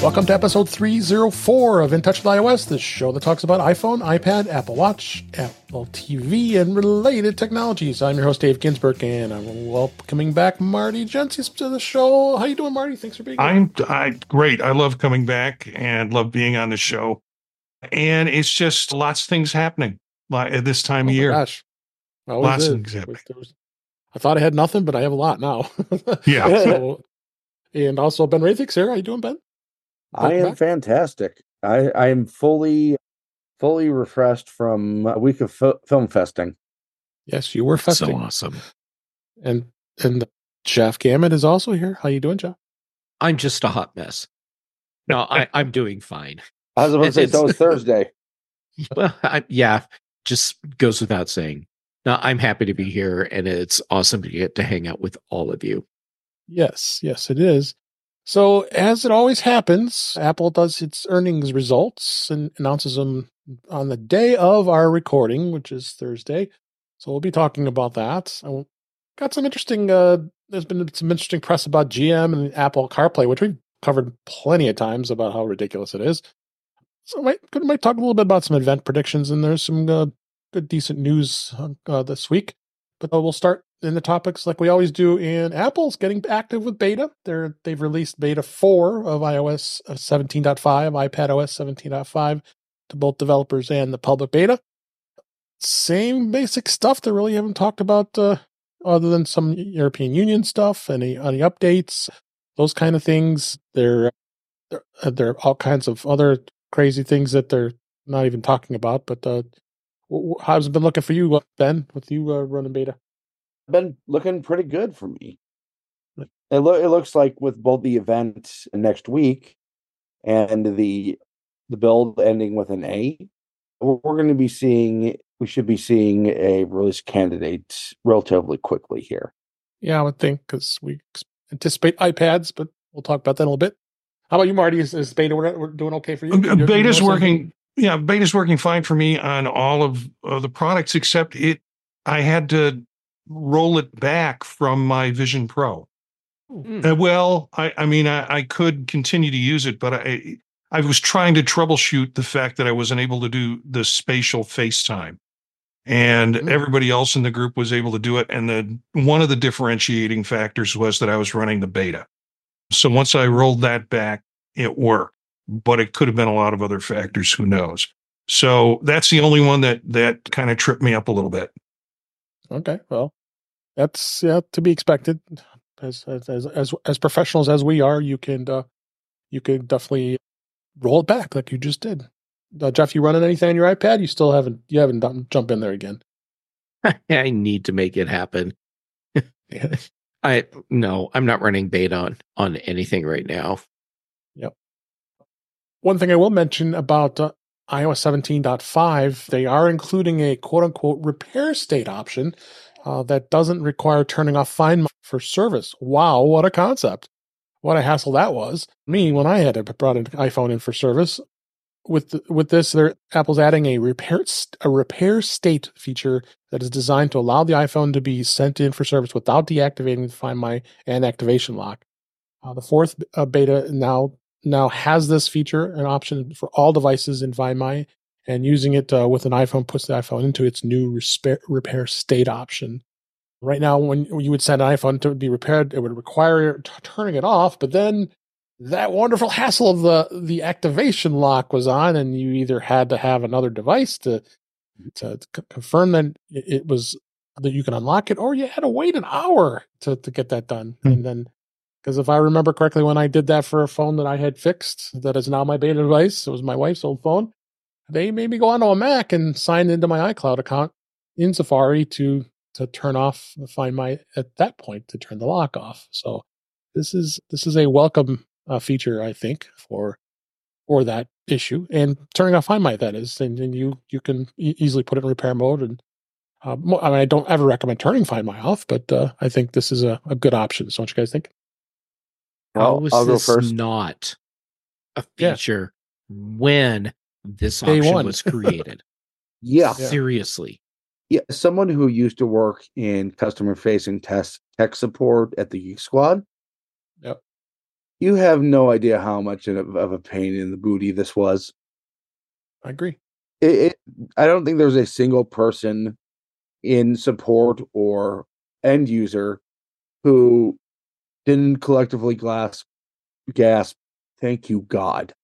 Welcome to episode 304 of In Touch with iOS, the show that talks about iPhone, iPad, Apple Watch, Apple TV, and related technologies. I'm your host, Dave Ginsburg, and I'm welcoming back Marty Jensies to the show. How you doing, Marty? Thanks for being here. I'm great. I love coming back and love being on the show. And it's just lots of things happening at this time of year. Gosh. Lots of things happening. I thought I had nothing, but I have a lot now. Yeah. And also Ben Rathix here. How you doing, Ben? I am fantastic. I am fully refreshed from a week of film festing. Yes, you were festing. So awesome. And Jeff Gammon is also here. How you doing, Jeff? I'm just a hot mess. No, I'm doing fine. I was about to say, so it's Thursday. Well, just goes without saying. No, I'm happy to be here, and it's awesome to get to hang out with all of you. Yes, it is. So, as it always happens, Apple does its earnings results and announces them on the day of our recording, which is Thursday. So, we'll be talking about that. Got some interesting, there's been some interesting press about GM and Apple CarPlay, which we've covered plenty of times about how ridiculous it is. So, might talk a little bit about some event predictions, and there's some good, decent news this week. But we'll start in the topics like we always do. In Apple's getting active with beta. They've released beta 4 of iOS 17.5, iPadOS 17.5 to both developers and the public beta. Same basic stuff. They really haven't talked about other than some European Union stuff, any updates, those kind of things. There are all kinds of other crazy things that they're not even talking about. But how's it been looking for you, Ben, with you running beta? Been looking pretty good for me. It looks like with both the event next week and the build ending with an A, we should be seeing a release candidate relatively quickly here. Yeah, I would think, because we anticipate iPads, but we'll talk about that in a little bit. How about you, Marty? Is beta we're doing okay for you? Beta's working. Yeah, beta's working fine for me on all of the products, except I had to roll it back from my Vision Pro. Well, I could continue to use it, but I was trying to troubleshoot the fact that I wasn't able to do the spatial FaceTime, and everybody else in the group was able to do it. And one of the differentiating factors was that I was running the beta. So once I rolled that back, it worked, but it could have been a lot of other factors. Who knows? So that's the only one that kind of tripped me up a little bit. Okay, well, that's to be expected. As professionals as we are, you can definitely roll it back like you just did. Jeff, you running anything on your iPad? You haven't done jump in there again. I need to make it happen. I'm not running beta on anything right now. Yep. One thing I will mention about iOS 17.5, they are including a quote-unquote repair state option that doesn't require turning off Find My for service. Wow, what a concept. What a hassle that was. Me, when I had brought an iPhone in for service, with this, Apple's adding a repair state feature that is designed to allow the iPhone to be sent in for service without deactivating the Find My and activation lock. The fourth beta now has this feature, an option for all devices in Find My, and using it with an iPhone puts the iPhone into its new repair state option. Right now, when you would send an iPhone to be repaired, it would require turning it off, but then that wonderful hassle of the activation lock was on, and you either had to have another device to confirm that it was that you can unlock it, or you had to wait an hour to get that done. And then, because if I remember correctly, when I did that for a phone that I had fixed, that is now my beta device, it was my wife's old phone, they made me go onto a Mac and sign into my iCloud account in Safari to turn off Find My at that point, to turn the lock off. So this is a welcome feature, I think, for that issue, and turning off Find My, that is, and you can easily put it in repair mode. And I don't ever recommend turning Find My off, but I think this is a good option. So what you guys think? I'll go first. Not a feature when this option was created? Yeah. Seriously. Yeah, someone who used to work in customer-facing tech support at the Geek Squad. Yep. You have no idea how much of a pain in the booty this was. I agree. I don't think there's a single person in support or end user who didn't collectively gasp, thank you, God.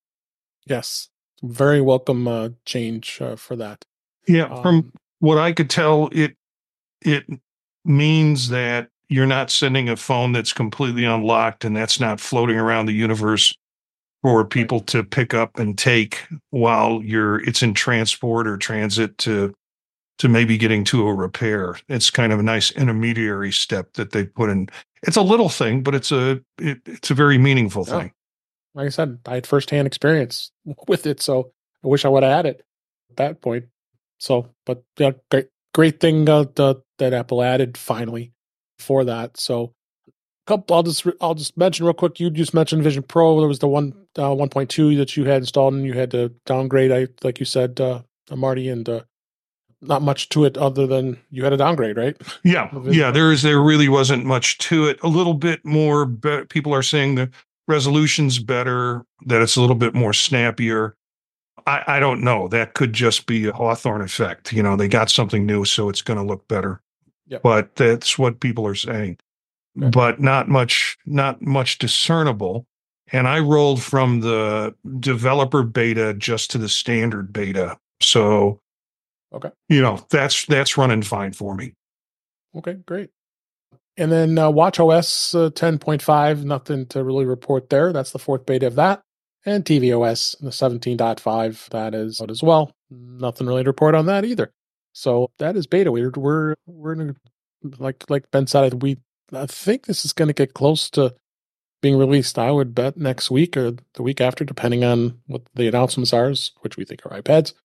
Yes. Very welcome change for that. Yeah, from what I could tell, it means that you're not sending a phone that's completely unlocked and that's not floating around the universe for people to pick up and take while it's in transport or transit to maybe getting to a repair. It's kind of a nice intermediary step that they put in. It's a little thing, but it's a very meaningful thing. Like I said, I had firsthand experience with it, so I wish I would have had it at that point. So, but yeah, great thing that Apple added finally for that. So, I'll just mention real quick. You just mentioned Vision Pro. There was the 1.2 that you had installed, and you had to downgrade. Like you said, Marty, and not much to it other than you had a downgrade, right? Yeah. There really wasn't much to it. A little bit more. People are saying the resolution's better, that it's a little bit more snappier. I don't know. That could just be a Hawthorne effect. They got something new, so it's going to look better. Yep. But that's what people are saying. Okay. But not much discernible. And I rolled from the developer beta just to the standard beta. So, okay, that's running fine for me. Okay, great. And then WatchOS 10.5, nothing to really report there. That's the fourth beta of that. And tvOS, the 17.5, that is out as well. Nothing really to report on that either. So that is beta. We're in like Ben said, I think this is going to get close to being released. I would bet next week or the week after, depending on what the announcements are, which we think are iPads.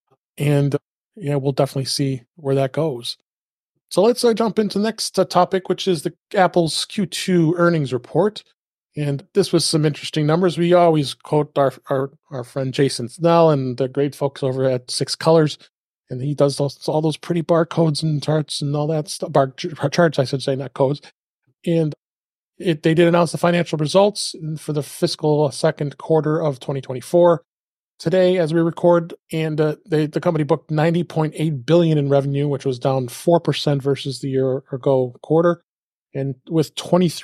And we'll definitely see where that goes. So let's jump into the next topic, which is the Apple's Q2 earnings report. And this was some interesting numbers. We always quote our friend Jason Snell and the great folks over at Six Colors. And he does all those pretty barcodes and charts and all that stuff. Charts, I should say, not codes. And they did announce the financial results for the fiscal second quarter of 2024 today as we record. And the company booked $90.8 billion in revenue, which was down 4% versus the year ago quarter, and with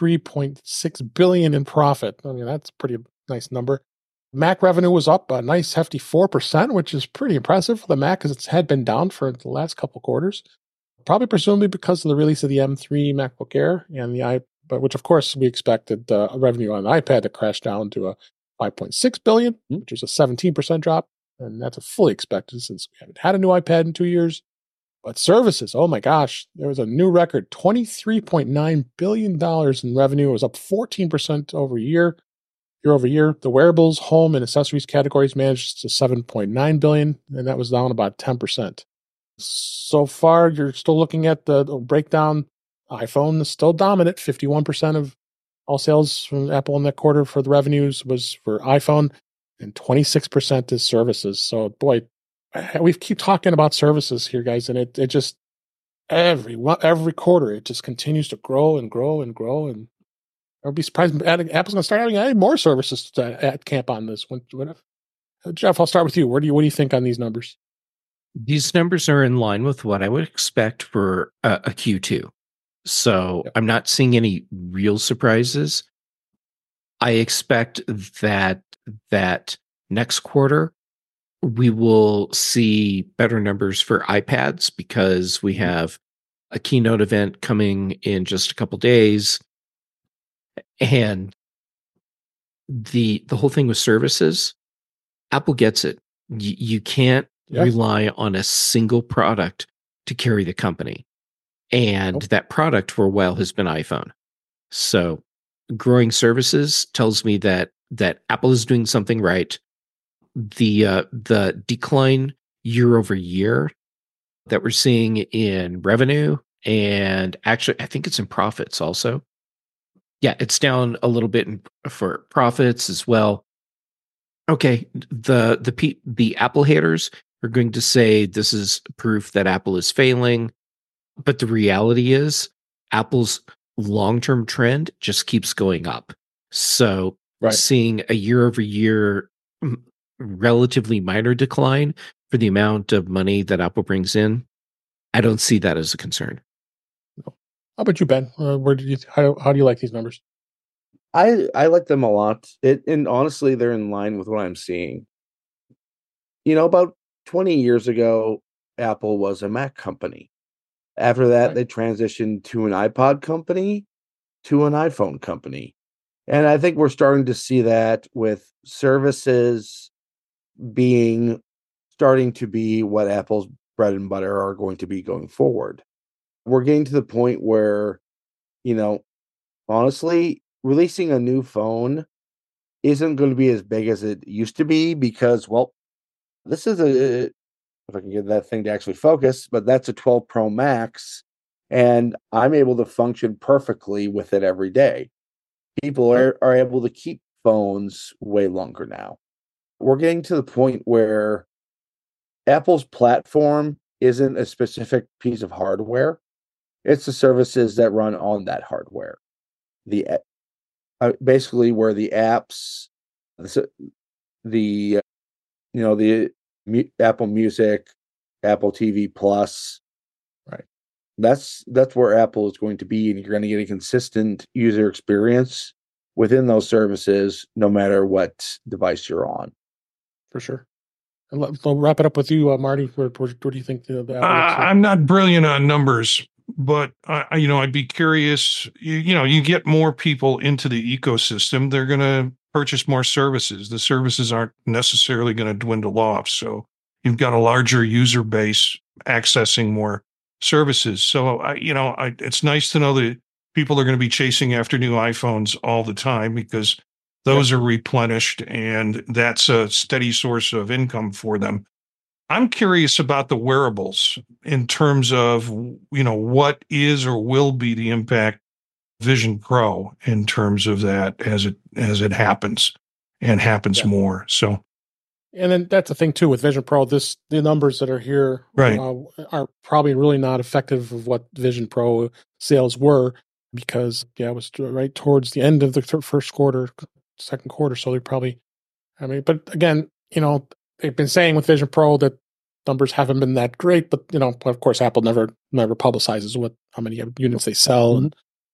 $23.6 billion in profit. I mean, that's a pretty nice number. Mac revenue was up a nice hefty 4%, which is pretty impressive for the Mac because it had been down for the last couple quarters. Probably presumably because of the release of the M3 MacBook Air and the iPad, which of course we expected revenue on the iPad to crash down to a $5.6 billion, which is a 17% drop. And that's a fully expected since we haven't had a new iPad in 2 years. But services, oh my gosh, there was a new record, $23.9 billion in revenue. It was up 14% year over year. The wearables, home, and accessories categories managed to $7.9 billion, and that was down about 10%. So far, you're still looking at the breakdown. iPhone is still dominant. 51% of all sales from Apple in that quarter for the revenues was for iPhone, and 26% is services. So, boy, we keep talking about services here, guys, and it just every quarter it just continues to grow and grow and grow. And I'll be surprised Apple's going to start adding more services at camp on this. Jeff, I'll start with you. What do you think on these numbers? These numbers are in line with what I would expect for a Q2. So I'm not seeing any real surprises. I expect that next quarter we will see better numbers for iPads because we have a keynote event coming in just a couple days. And the whole thing with services, Apple gets it. You can't rely on a single product to carry the company. And that product for a while has been iPhone. So growing services tells me that Apple is doing something right. The decline year over year that we're seeing in revenue, and actually I think it's in profits also. Yeah, it's down a little bit for profits as well. Okay, the Apple haters are going to say this is proof that Apple is failing, but the reality is Apple's long-term trend just keeps going up. So Right. seeing a year-over-year relatively minor decline for the amount of money that Apple brings in, I don't see that as a concern. How about you, Ben? How do you like these numbers? I like them a lot. And honestly, they're in line with what I'm seeing. About 20 years ago, Apple was a Mac company. After that, Right. they transitioned to an iPod company, to an iPhone company. And I think we're starting to see that with services starting to be what Apple's bread and butter are going to be going forward. We're getting to the point where, you know, honestly, releasing a new phone isn't going to be as big as it used to be because, well, this is if I can get that thing to actually focus, but that's a 12 Pro Max, and I'm able to function perfectly with it every day. People are able to keep phones way longer now. We're getting to the point where Apple's platform isn't a specific piece of hardware. It's the services that run on that hardware. The basically where the apps, the the Apple Music, Apple TV Plus, Right. That's where Apple is going to be, and you're going to get a consistent user experience within those services, no matter what device you're on. For sure. And we'll wrap it up with you, Marty. Where do you think the Apple looks like? I'm not brilliant on numbers, but I'd be curious. You get more people into the ecosystem, they're going to purchase more services. The services aren't necessarily going to dwindle off. So you've got a larger user base accessing more services. So it's nice to know that people are going to be chasing after new iPhones all the time because those are replenished, and that's a steady source of income for them. I'm curious about the wearables in terms of, what is or will be the impact Vision Pro in terms of that as it happens and happens more. So, and then that's the thing too with Vision Pro. The numbers that are here right. Are probably really not effective of what Vision Pro sales were because it was right towards the end of the first quarter, second quarter. So they probably, but again, they've been saying with Vision Pro that numbers haven't been that great, but of course, Apple never publicizes how many units they sell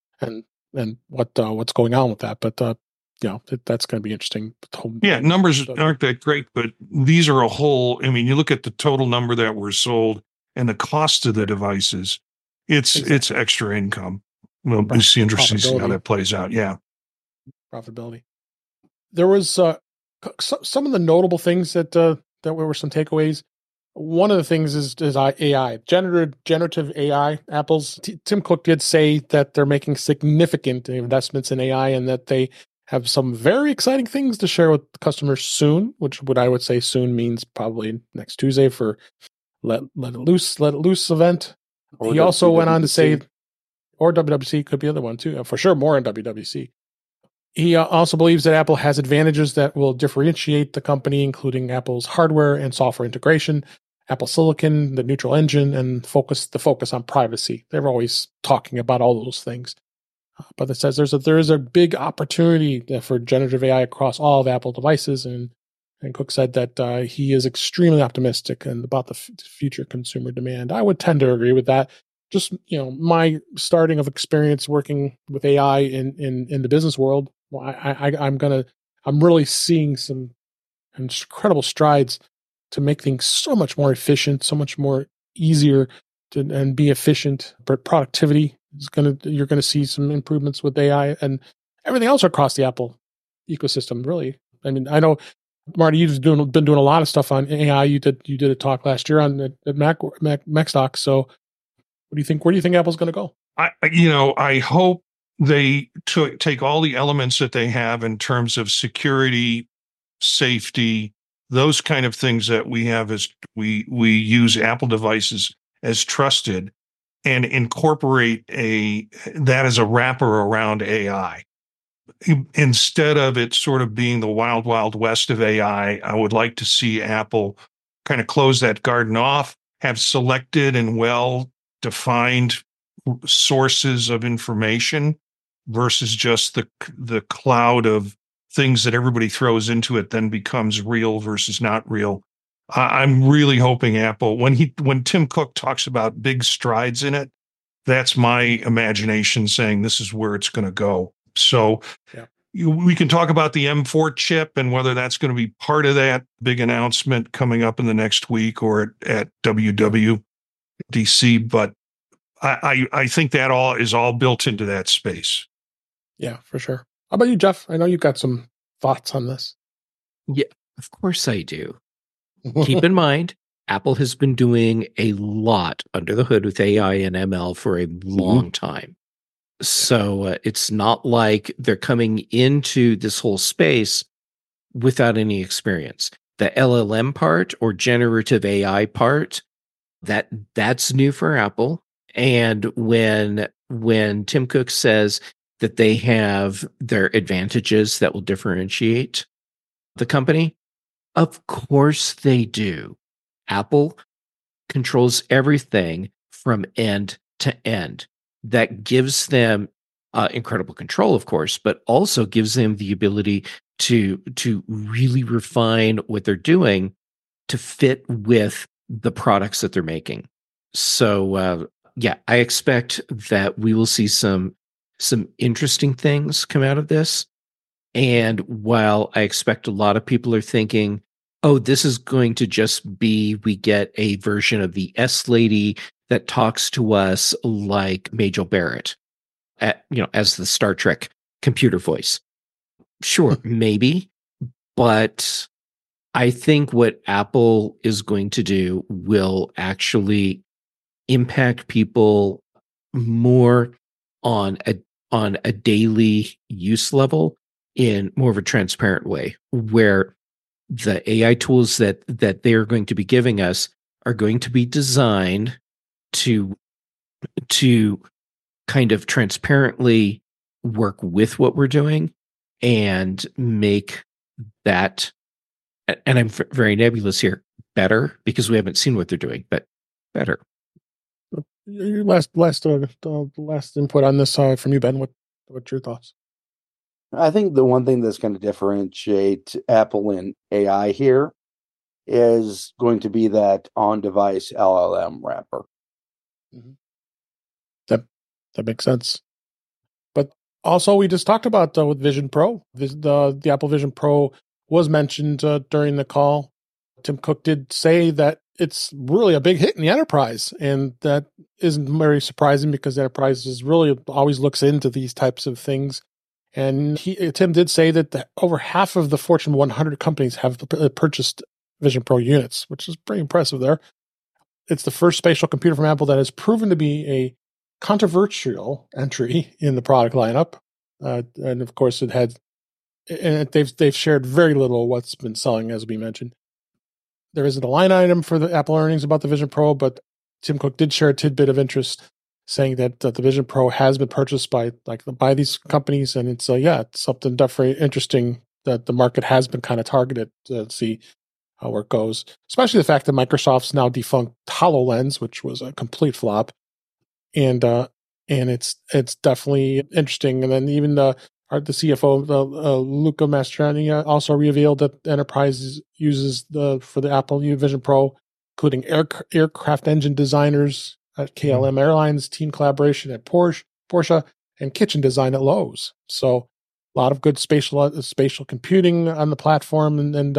and what's going on with that. But that's going to be interesting. Yeah, numbers aren't that great, but these are a whole. I mean, you look at the total number that were sold and the cost of the devices. It's extra income. Well, it's interesting to see how that plays out. Yeah, profitability. There was some of the notable things that were some takeaways. One of the things is AI, generative AI. Tim Cook did say that they're making significant investments in AI and that they have some very exciting things to share with customers soon, which what I would say soon means probably next Tuesday for Let It Loose event. Or he also went on to say, or WWDC could be the other one too, for sure more in WWDC. He also believes that Apple has advantages that will differentiate the company, including Apple's hardware and software integration, Apple Silicon, the neutral engine, and the focus on privacy. They're always talking about all those things. But it says there is a big opportunity for generative AI across all of Apple devices, and Cook said that he is extremely optimistic and about the future consumer demand. I would tend to agree with that. Just my starting of experience working with AI in the business world, I'm really seeing some incredible strides to make things so much more efficient, so much more easier and be efficient. But productivity you're gonna see some improvements with AI and everything else across the Apple ecosystem. Really, I mean, I know Marty, you've been doing a lot of stuff on AI. You did a talk last year on at MacStock. So, what do you think? Where do you think Apple's going to go? I hope they take all the elements that they have in terms of security, safety, those kind of things that we have as we use Apple devices as trusted, and incorporate that as a wrapper around AI. Instead of it sort of being the wild, wild west of AI, I would like to see Apple kind of close that garden off, have selected and well-defined sources of information, versus just the cloud of things that everybody throws into it then becomes real versus not real. I'm really hoping Apple, when Tim Cook talks about big strides in it, that's my imagination saying this is where it's going to go. So Yeah. We can talk about the M4 chip and whether that's going to be part of that big announcement coming up in the next week or at WWDC. But I think that is all built into that space. Yeah, for sure. How about you, Jeff? I know you've got some thoughts on this. Yeah, of course I do. Keep in mind, Apple has been doing a lot under the hood with AI and ML for a long time. So it's not like they're coming into this whole space without any experience. The LLM part or generative AI part, that's new for Apple. And when Tim Cook says that they have their advantages that will differentiate the company, of course they do. Apple controls everything from end to end. That gives them incredible control, of course, but also gives them the ability to really refine what they're doing to fit with the products that they're making. So yeah, I expect that we will see some interesting things come out of this. And while I expect a lot of people are thinking, oh, this is going to just be, we get a version of the S Lady that talks to us like Majel Barrett, as the Star Trek computer voice. Sure, maybe, but I think what Apple is going to do will actually impact people more on a daily use level in more of a transparent way, where the AI tools that they are going to be giving us are going to be designed to kind of transparently work with what we're doing and make that, and I'm very nebulous here, better, because we haven't seen what they're doing, but better. Your last input on this from you, Ben. What's your thoughts? I think the one thing that's going to differentiate Apple and AI here is going to be that on-device LLM wrapper. Mm-hmm. That makes sense. But also, we just talked about with Vision Pro. The Apple Vision Pro was mentioned during the call. Tim Cook did say that it's really a big hit in the enterprise, and that isn't very surprising because enterprises really always looks into these types of things. And Tim did say that over half of the Fortune 100 companies have purchased Vision Pro units, which is pretty impressive there. It's the first spatial computer from Apple that has proven to be a controversial entry in the product lineup. And of course, they've shared very little of what's been selling, as we mentioned. There isn't a line item for the Apple earnings about the Vision Pro, but Tim Cook did share a tidbit of interest, saying that the Vision Pro has been purchased by these companies, and it's something definitely interesting that the market has been kind of targeted to see where it goes. Especially the fact that Microsoft's now defunct HoloLens, which was a complete flop, and it's definitely interesting. And then even the CFO, Luca Mastrani, also revealed that Enterprise uses for the Apple Vision Pro, including aircraft engine designers at KLM Airlines, team collaboration at Porsche, and kitchen design at Lowe's. So a lot of good spatial computing on the platform, and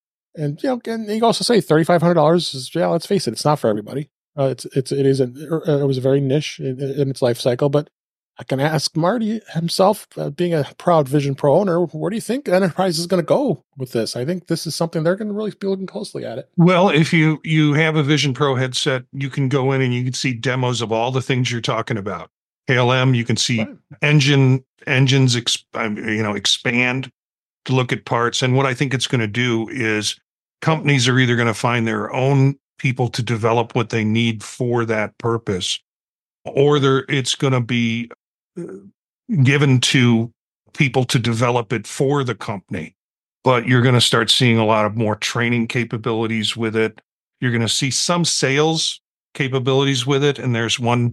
you also say $3,500 is, let's face it, it's not for everybody. It was a very niche in its life cycle, but I can ask Marty himself, being a proud Vision Pro owner, where do you think Enterprise is going to go with this? I think this is something they're going to really be looking closely at it. Well, if you have a Vision Pro headset, you can go in and you can see demos of all the things you're talking about. KLM, you can see engines expand to look at parts. And what I think it's going to do is companies are either going to find their own people to develop what they need for that purpose, or it's going to be given to people to develop it for the company. But you're going to start seeing a lot of more training capabilities with it. You're going to see some sales capabilities with it. And there's one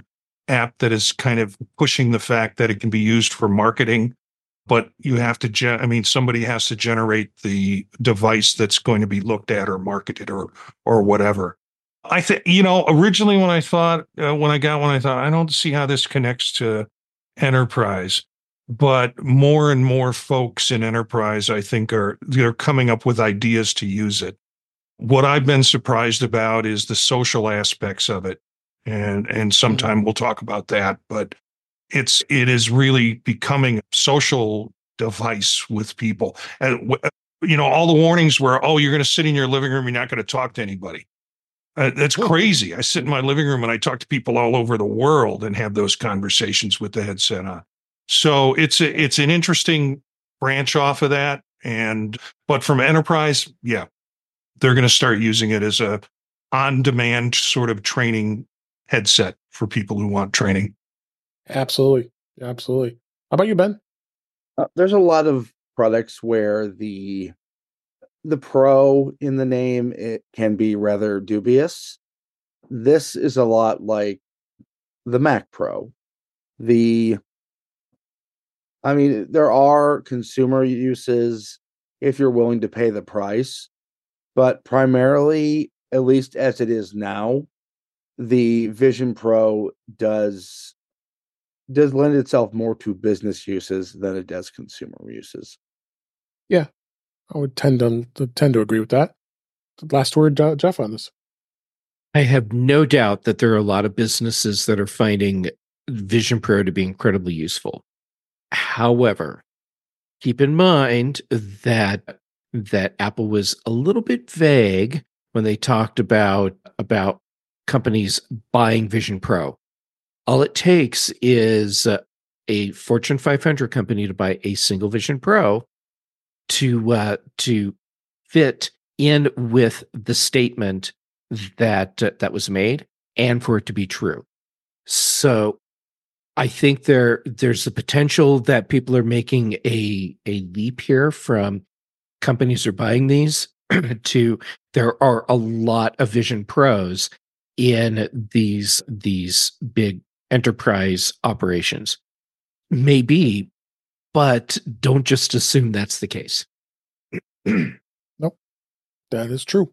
app that is kind of pushing the fact that it can be used for marketing, but you have to, somebody has to generate the device that's going to be looked at or marketed or whatever. I think, originally when I thought, when I got one, I thought, I don't see how this connects to enterprise. But more and more folks in enterprise, I think, they're coming up with ideas to use it. What I've been surprised about is the social aspects of it. And sometime we'll talk about that. But it is really becoming a social device with people. And, all the warnings were, oh, you're going to sit in your living room, you're not going to talk to anybody. That's crazy. I sit in my living room and I talk to people all over the world and have those conversations with the headset on. So it's an interesting branch off of that. But from enterprise, yeah, they're going to start using it as a on-demand sort of training headset for people who want training. Absolutely. How about you, Ben? There's a lot of products where the Pro in the name, it can be rather dubious. This is a lot like the Mac Pro. There are consumer uses if you're willing to pay the price, but primarily, at least as it is now, the Vision Pro does lend itself more to business uses than it does consumer uses. Yeah, I would tend to agree with that. Last word, Jeff, on this. I have no doubt that there are a lot of businesses that are finding Vision Pro to be incredibly useful. However, keep in mind that Apple was a little bit vague when they talked about companies buying Vision Pro. All it takes is a Fortune 500 company to buy a single Vision Pro to fit in with the statement that was made and for it to be true. So I think there's the potential that people are making a leap here from companies are buying these to there are a lot of Vision Pros in these big enterprise operations. Maybe, but don't just assume that's the case. Nope, that is true.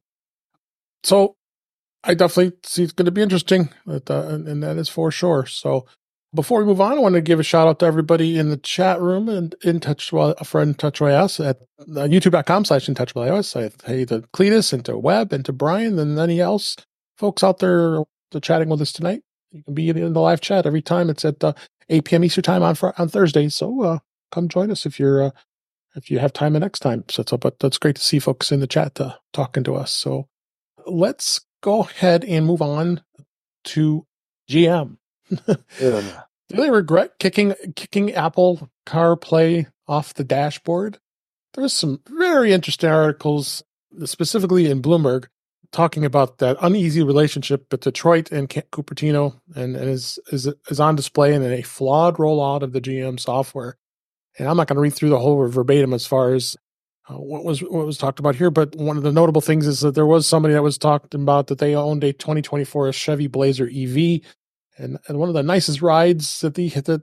So I definitely see it's going to be interesting, and that is for sure. So before we move on, I want to give a shout out to everybody in the chat room and in touch a friend TouchWiiOS at youtube.com/InTouchWiiOS. I hey to Cletus and to Webb and to Brian and any else folks out there chatting with us tonight. You can be in the live chat every time. It's at 8 p.m. Eastern time on Thursdays. So come join us if you have time the next time. But that's great to see folks in the chat talking to us. So let's go ahead and move on to GM. Do they regret kicking Apple CarPlay off the dashboard? There was some very interesting articles, specifically in Bloomberg, talking about that uneasy relationship with Detroit and Cupertino, and is on display in a flawed rollout of the GM software. And I'm not going to read through the whole verbatim as far as what was talked about here, but one of the notable things is that there was somebody that was talking about that they owned a 2024 Chevy Blazer EV, and one of the nicest rides that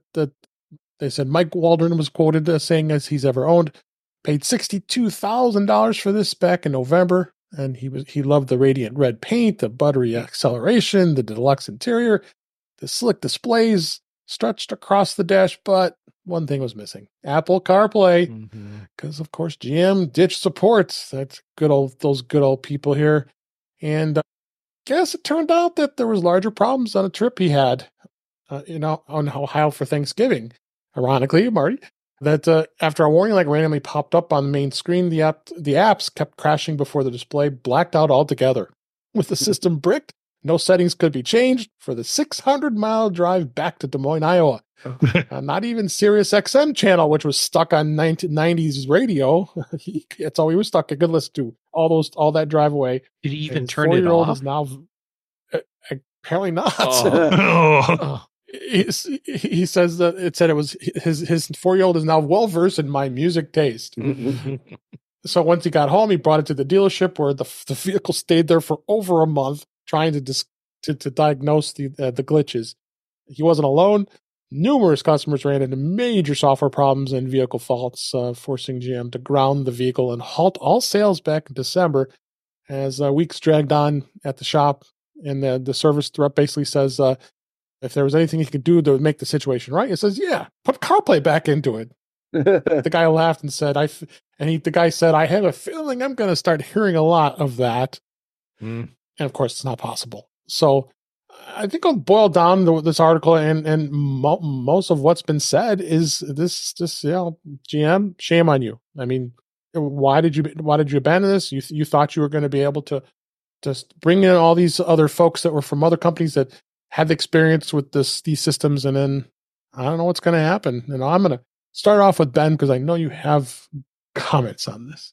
they said Mike Waldron was quoted as saying as he's ever owned. Paid $62,000 for this back in November, and he loved the radiant red paint, the buttery acceleration, the deluxe interior, the slick displays stretched across the dash, but one thing was missing: Apple CarPlay, because of course GM ditched support. That's those good old people here, and guess it turned out that there was larger problems on a trip he had, on Ohio for Thanksgiving. Ironically, Marty, that after a warning randomly popped up on the main screen, the apps kept crashing before the display blacked out altogether. With the system bricked, no settings could be changed for the 600-mile drive back to Des Moines, Iowa. Not even Sirius XM channel, which was stuck on 1990s radio. That's all he was stuck. I could listen to all that drive away. Did he even turn it off? Is now apparently not. He says that it said it was his 4-year-old is now well versed in my music taste. So once he got home, he brought it to the dealership where the vehicle stayed there for over a month, trying to diagnose the glitches. he wasn't alone. Numerous customers ran into major software problems and vehicle faults, forcing GM to ground the vehicle and halt all sales back in December. As weeks dragged on at the shop, and the service rep basically says, if there was anything he could do to make the situation right, it says, yeah, put CarPlay back into it. The guy laughed and said, the guy said, I have a feeling I'm going to start hearing a lot of that. And of course, it's not possible. So I think I'll boil down this article, and most of what's been said is this, GM, shame on you. I mean, why did you abandon this? You thought you were going to be able to just bring in all these other folks that were from other companies that had the experience with these systems, and then I don't know what's going to happen. And I'm going to start off with Ben because I know you have comments on this.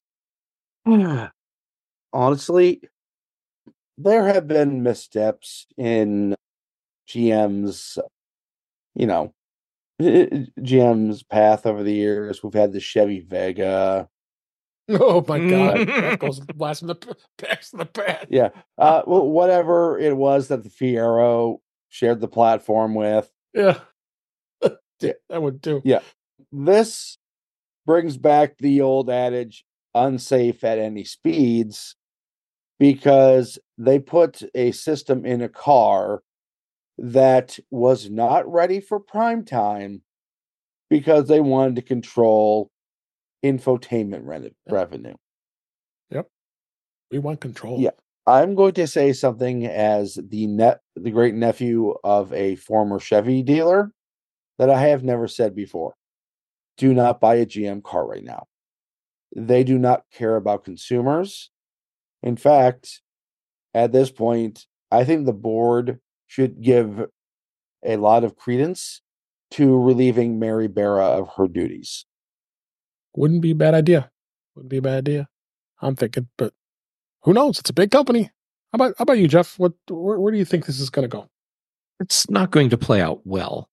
Honestly, there have been missteps in GM's, GM's path over the years. We've had the Chevy Vega. Oh my God! That goes blast in the past. Yeah. Whatever it was that the Fiero shared the platform with. Yeah. That would do. Yeah. This brings back the old adage, unsafe at any speeds, because they put a system in a car that was not ready for prime time because they wanted to control infotainment revenue. Yep. We want control. Yeah. I'm going to say something as the great nephew of a former Chevy dealer that I have never said before. Do not buy a GM car right now. They do not care about consumers. In fact, at this point, I think the board should give a lot of credence to relieving Mary Barra of her duties. Wouldn't be a bad idea. I'm thinking, but who knows? It's a big company. How about you, Jeff? Where do you think this is going to go? It's not going to play out well.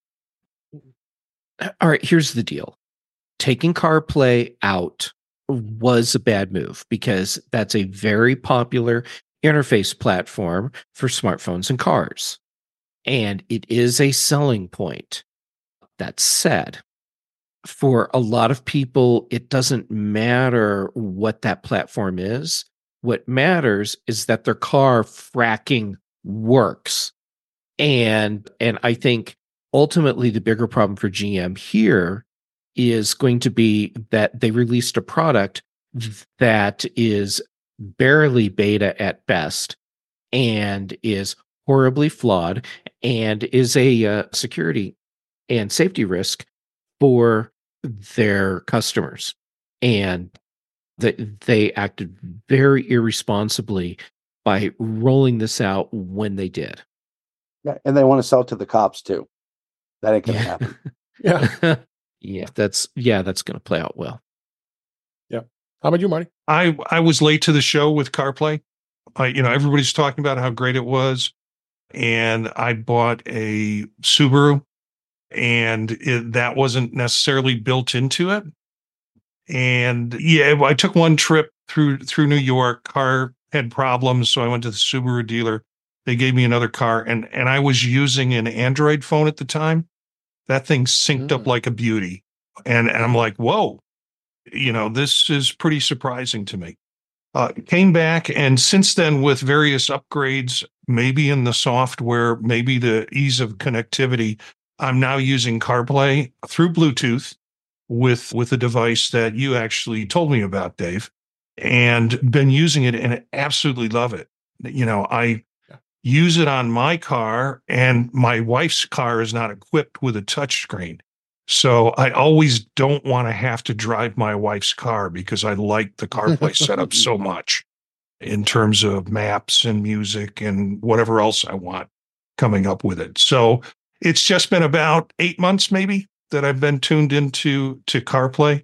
All right, here's the deal. Taking CarPlay out was a bad move because that's a very popular interface platform for smartphones and cars. And it is a selling point. That said, for a lot of people, it doesn't matter what that platform is. What matters is that their car fracking works. And I think ultimately the bigger problem for GM here is going to be that they released a product that is barely beta at best and is horribly flawed and is a security and safety risk for their customers. And that they acted very irresponsibly by rolling this out when they did. Yeah, and they want to sell it to the cops too. That ain't gonna happen. Yeah. That's going to play out well. Yeah. How about you, Marty? I was late to the show with CarPlay. Everybody's talking about how great it was, and I bought a Subaru, and that wasn't necessarily built into it. And I took one trip through New York. Car had problems, so I went to the Subaru dealer. They gave me another car, and I was using an Android phone at the time. That thing synced up like a beauty, and I'm like, whoa, this is pretty surprising to me. Came back, and since then, with various upgrades, maybe in the software, maybe the ease of connectivity, I'm now using CarPlay through Bluetooth with a device that you actually told me about, Dave, and been using it and absolutely love it. I use it on my car, and my wife's car is not equipped with a touchscreen. So I always don't want to have to drive my wife's car because I like the CarPlay setup so much in terms of maps and music and whatever else I want coming up with it. So it's just been about 8 months maybe that I've been tuned into CarPlay.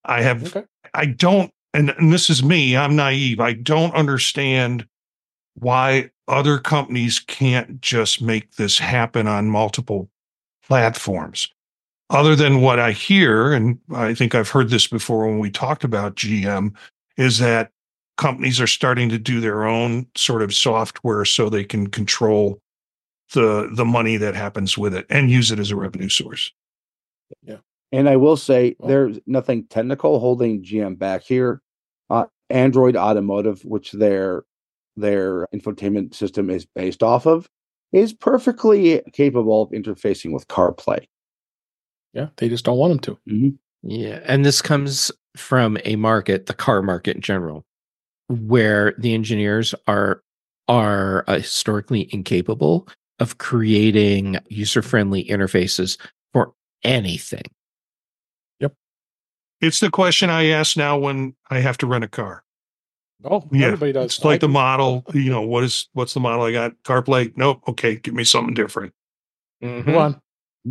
I don't, and this is me, I'm naive. I don't understand why other companies can't just make this happen on multiple platforms. Other than what I hear, and I think I've heard this before when we talked about GM, is that companies are starting to do their own sort of software so they can control the money that happens with it and use it as a revenue source. Yeah. And I will say there's nothing technical holding GM back here. Android Automotive, which their infotainment system is based off of, is perfectly capable of interfacing with CarPlay. Yeah, they just don't want them to. Mm-hmm. Yeah, and this comes from a market, the car market in general, where the engineers are historically incapable of creating user-friendly interfaces for anything. Yep. It's the question I ask now when I have to rent a car. Oh, Yeah, everybody does. it's like the model, what's the model I got? CarPlay? Nope. Okay, give me something different. Move on.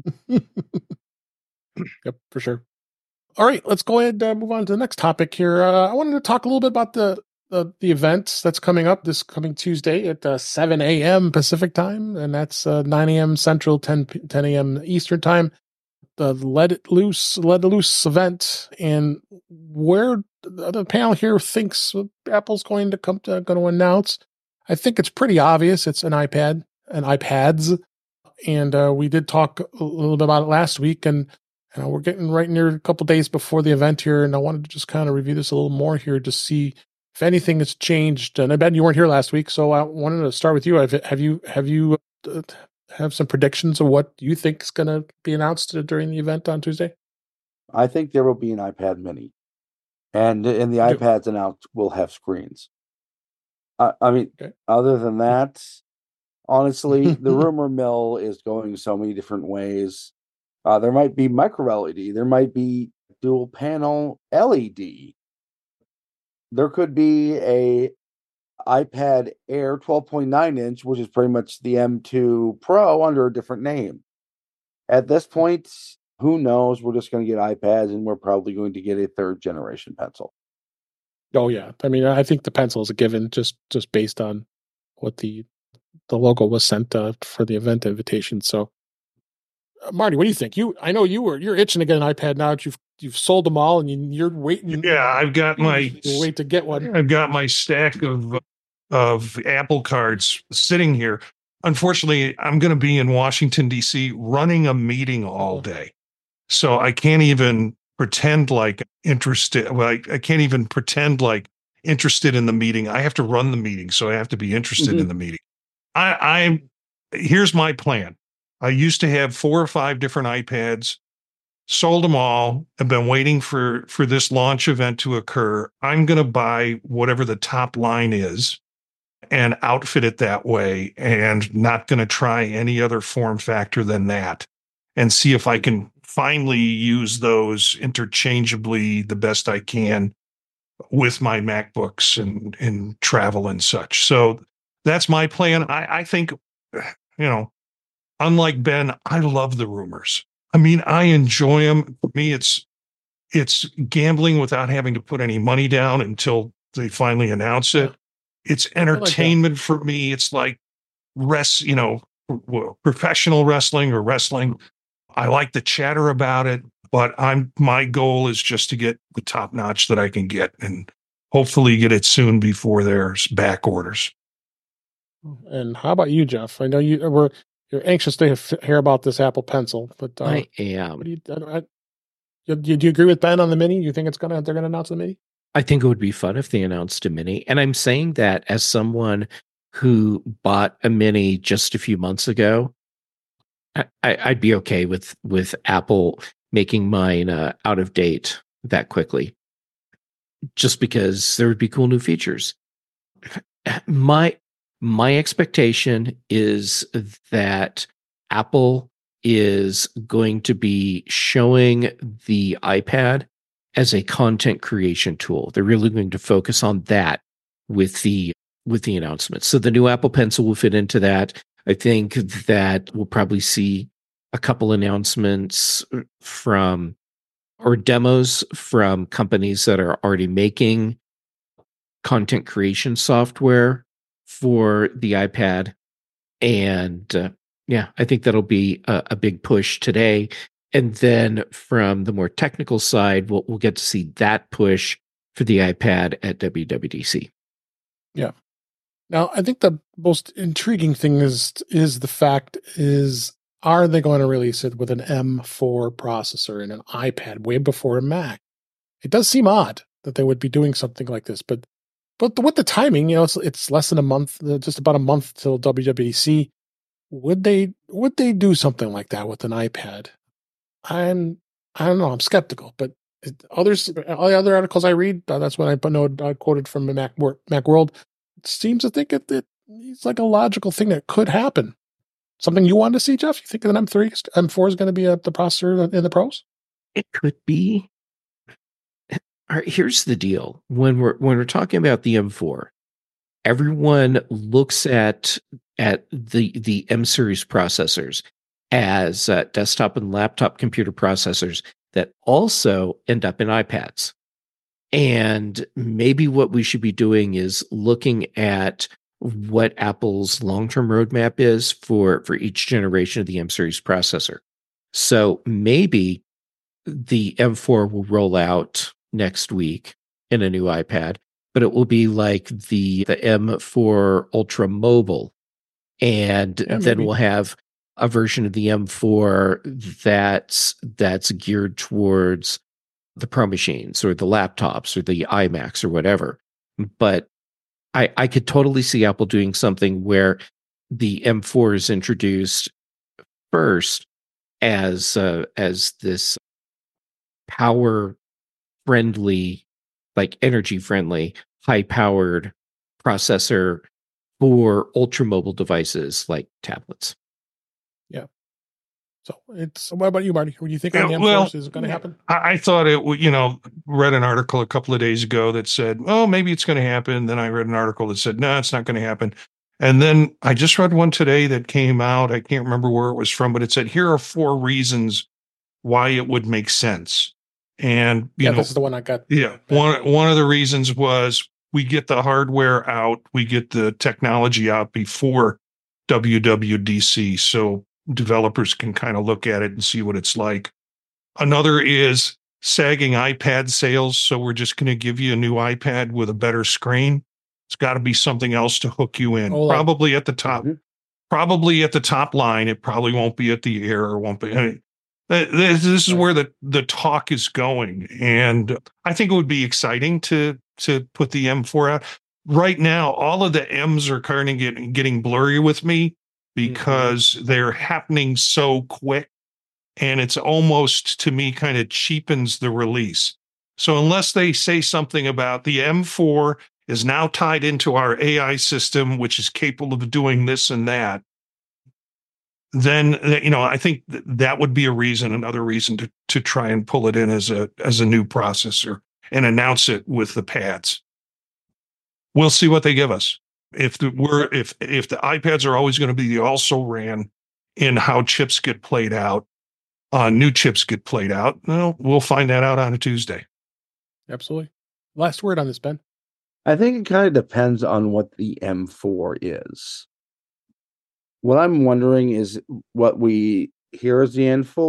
Yep, for sure. All right, let's go ahead and move on to the next topic here. I wanted to talk a little bit about the event that's coming up this coming Tuesday at 7 a.m. Pacific time, and that's 9 a.m. Central, 10 a.m. Eastern time. The Let It Loose event, and where the panel here thinks Apple's going to announce. I think it's pretty obvious. It's an iPad and iPads, and we did talk a little bit about it last week, and we're getting right near a couple days before the event here, and I wanted to just kind of review this a little more here to see if anything has changed. And I bet you weren't here last week, so I wanted to start with you. Have you have some predictions of what you think is going to be announced during the event on Tuesday? I think there will be an iPad mini, and the iPads announced will have screens. I mean, okay. Other than that, honestly, the rumor mill is going so many different ways. There might be micro LED. There might be dual panel LED. There could be a iPad Air 12.9 inch, which is pretty much the M2 Pro under a different name. At this point, who knows? We're just going to get iPads, and we're probably going to get a third generation pencil. Oh yeah, I mean, I think the pencil is a given, just based on what the logo was sent for the event invitation. So, Marty, what do you think? I know you're itching to get an iPad now that you've sold them all, and you're waiting. Yeah, I've got wait to get one. I've got my stack of Apple cards sitting here. Unfortunately, I'm going to be in Washington, D.C. running a meeting all day. So I can't even pretend like interested. Well, I can't even pretend like interested in the meeting. I have to run the meeting, so I have to be interested in the meeting. Here's my plan. I used to have 4 or 5 different iPads, sold them all, and been waiting for this launch event to occur. I'm going to buy whatever the top line is and outfit it that way, and not going to try any other form factor than that, and see if I can finally use those interchangeably the best I can with my MacBooks and travel and such. So that's my plan. I think, unlike Ben, I love the rumors. I mean, I enjoy them. For me, it's gambling without having to put any money down until they finally announce it. It's entertainment for me. It's like professional wrestling or wrestling. I like the chatter about it, but my goal is just to get the top notch that I can get, and hopefully get it soon before there's back orders. And how about you, Jeff? I know you're anxious to hear about this Apple Pencil, but I am. Do you agree with Ben on the Mini? You think they're going to announce the Mini? I think it would be fun if they announced a Mini, and I'm saying that as someone who bought a Mini just a few months ago. I'd be okay with Apple making mine out of date that quickly, just because there would be cool new features. My expectation is that Apple is going to be showing the iPad as a content creation tool. They're really going to focus on that with the announcement. So the new Apple Pencil will fit into that. I think that we'll probably see a couple announcements or demos from companies that are already making content creation software for the iPad. And I think that'll be a big push today. And then from the more technical side, we'll get to see that push for the iPad at WWDC. Yeah. Now, I think the most intriguing thing is the fact is, are they going to release it with an M4 processor in an iPad way before a Mac? It does seem odd that they would be doing something like this, but with the timing, it's less than a month, just about a month till WWDC. Would they do something like that with an iPad? I don't know. I'm skeptical, but all the other articles I read, that's what I quoted from the Macworld. It seems to think it's like a logical thing that could happen. Something you want to see, Jeff? You think that M4 is going to be the processor in the pros? It could be. All right, here's the deal. When we're talking about the M4, everyone looks at the M series processors as desktop and laptop computer processors that also end up in iPads. And maybe what we should be doing is looking at what Apple's long-term roadmap is for each generation of the M series processor. So maybe the M4 will roll out next week in a new iPad, but it will be like the M4 Ultra Mobile. And then we'll have a version of the M4 that's geared towards the Pro machines or the laptops or the iMacs or whatever. But I could totally see Apple doing something where the M4 is introduced first as this power friendly, like energy friendly, high powered processor for ultra mobile devices like tablets. Yeah. So what about you, Marty? What do you think on the M4? Is it going to happen? I thought it would, read an article a couple of days ago that said, oh, maybe it's going to happen. Then I read an article that said, no, it's not going to happen. And then I just read one today that came out. I can't remember where it was from, but it said, here are 4 reasons why it would make sense. And, this is the one I got. Yeah. One of the reasons was we get the hardware out, we get the technology out before WWDC. So developers can kind of look at it and see what it's like. Another is sagging iPad sales. So we're just going to give you a new iPad with a better screen. It's got to be something else to hook you in. Probably at the top. Probably at the top line. It probably won't be at the Air or won't be. I mean, this is where the talk is going. And I think it would be exciting to put the M4 out. Right now, all of the M's are kind of getting blurry with me because they're happening so quick. And it's almost, to me, kind of cheapens the release. So unless they say something about the M4 is now tied into our AI system, which is capable of doing this and that, then, I think that would be another reason to try and pull it in as a new processor and announce it with the pads. We'll see what they give us. If the iPads are always going to be the also ran in how chips get played out, new chips get played out, well, we'll find that out on a Tuesday. Absolutely. Last word on this, Ben. I think it kind of depends on what the M4 is. What I'm wondering is what we hear as the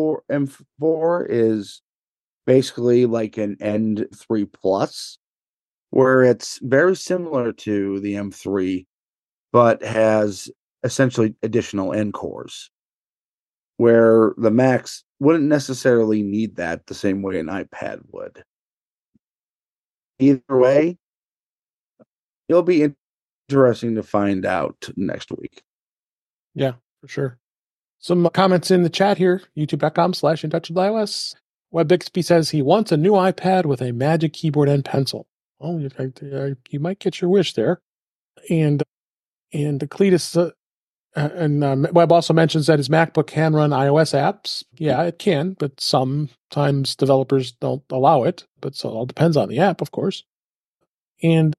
M4 is basically like an N3 Plus, where it's very similar to the M3, but has essentially additional N cores, where the Macs wouldn't necessarily need that the same way an iPad would. Either way, it'll be interesting to find out next week. Yeah, for sure. Some comments in the chat here, youtube.com/InTouchWithIOS. Web Bixby says he wants a new iPad with a Magic Keyboard and pencil. Oh, you might get your wish there. And Cletus Web also mentions that his MacBook can run iOS apps. Yeah, it can, but sometimes developers don't allow it. But so it all depends on the app, of course. And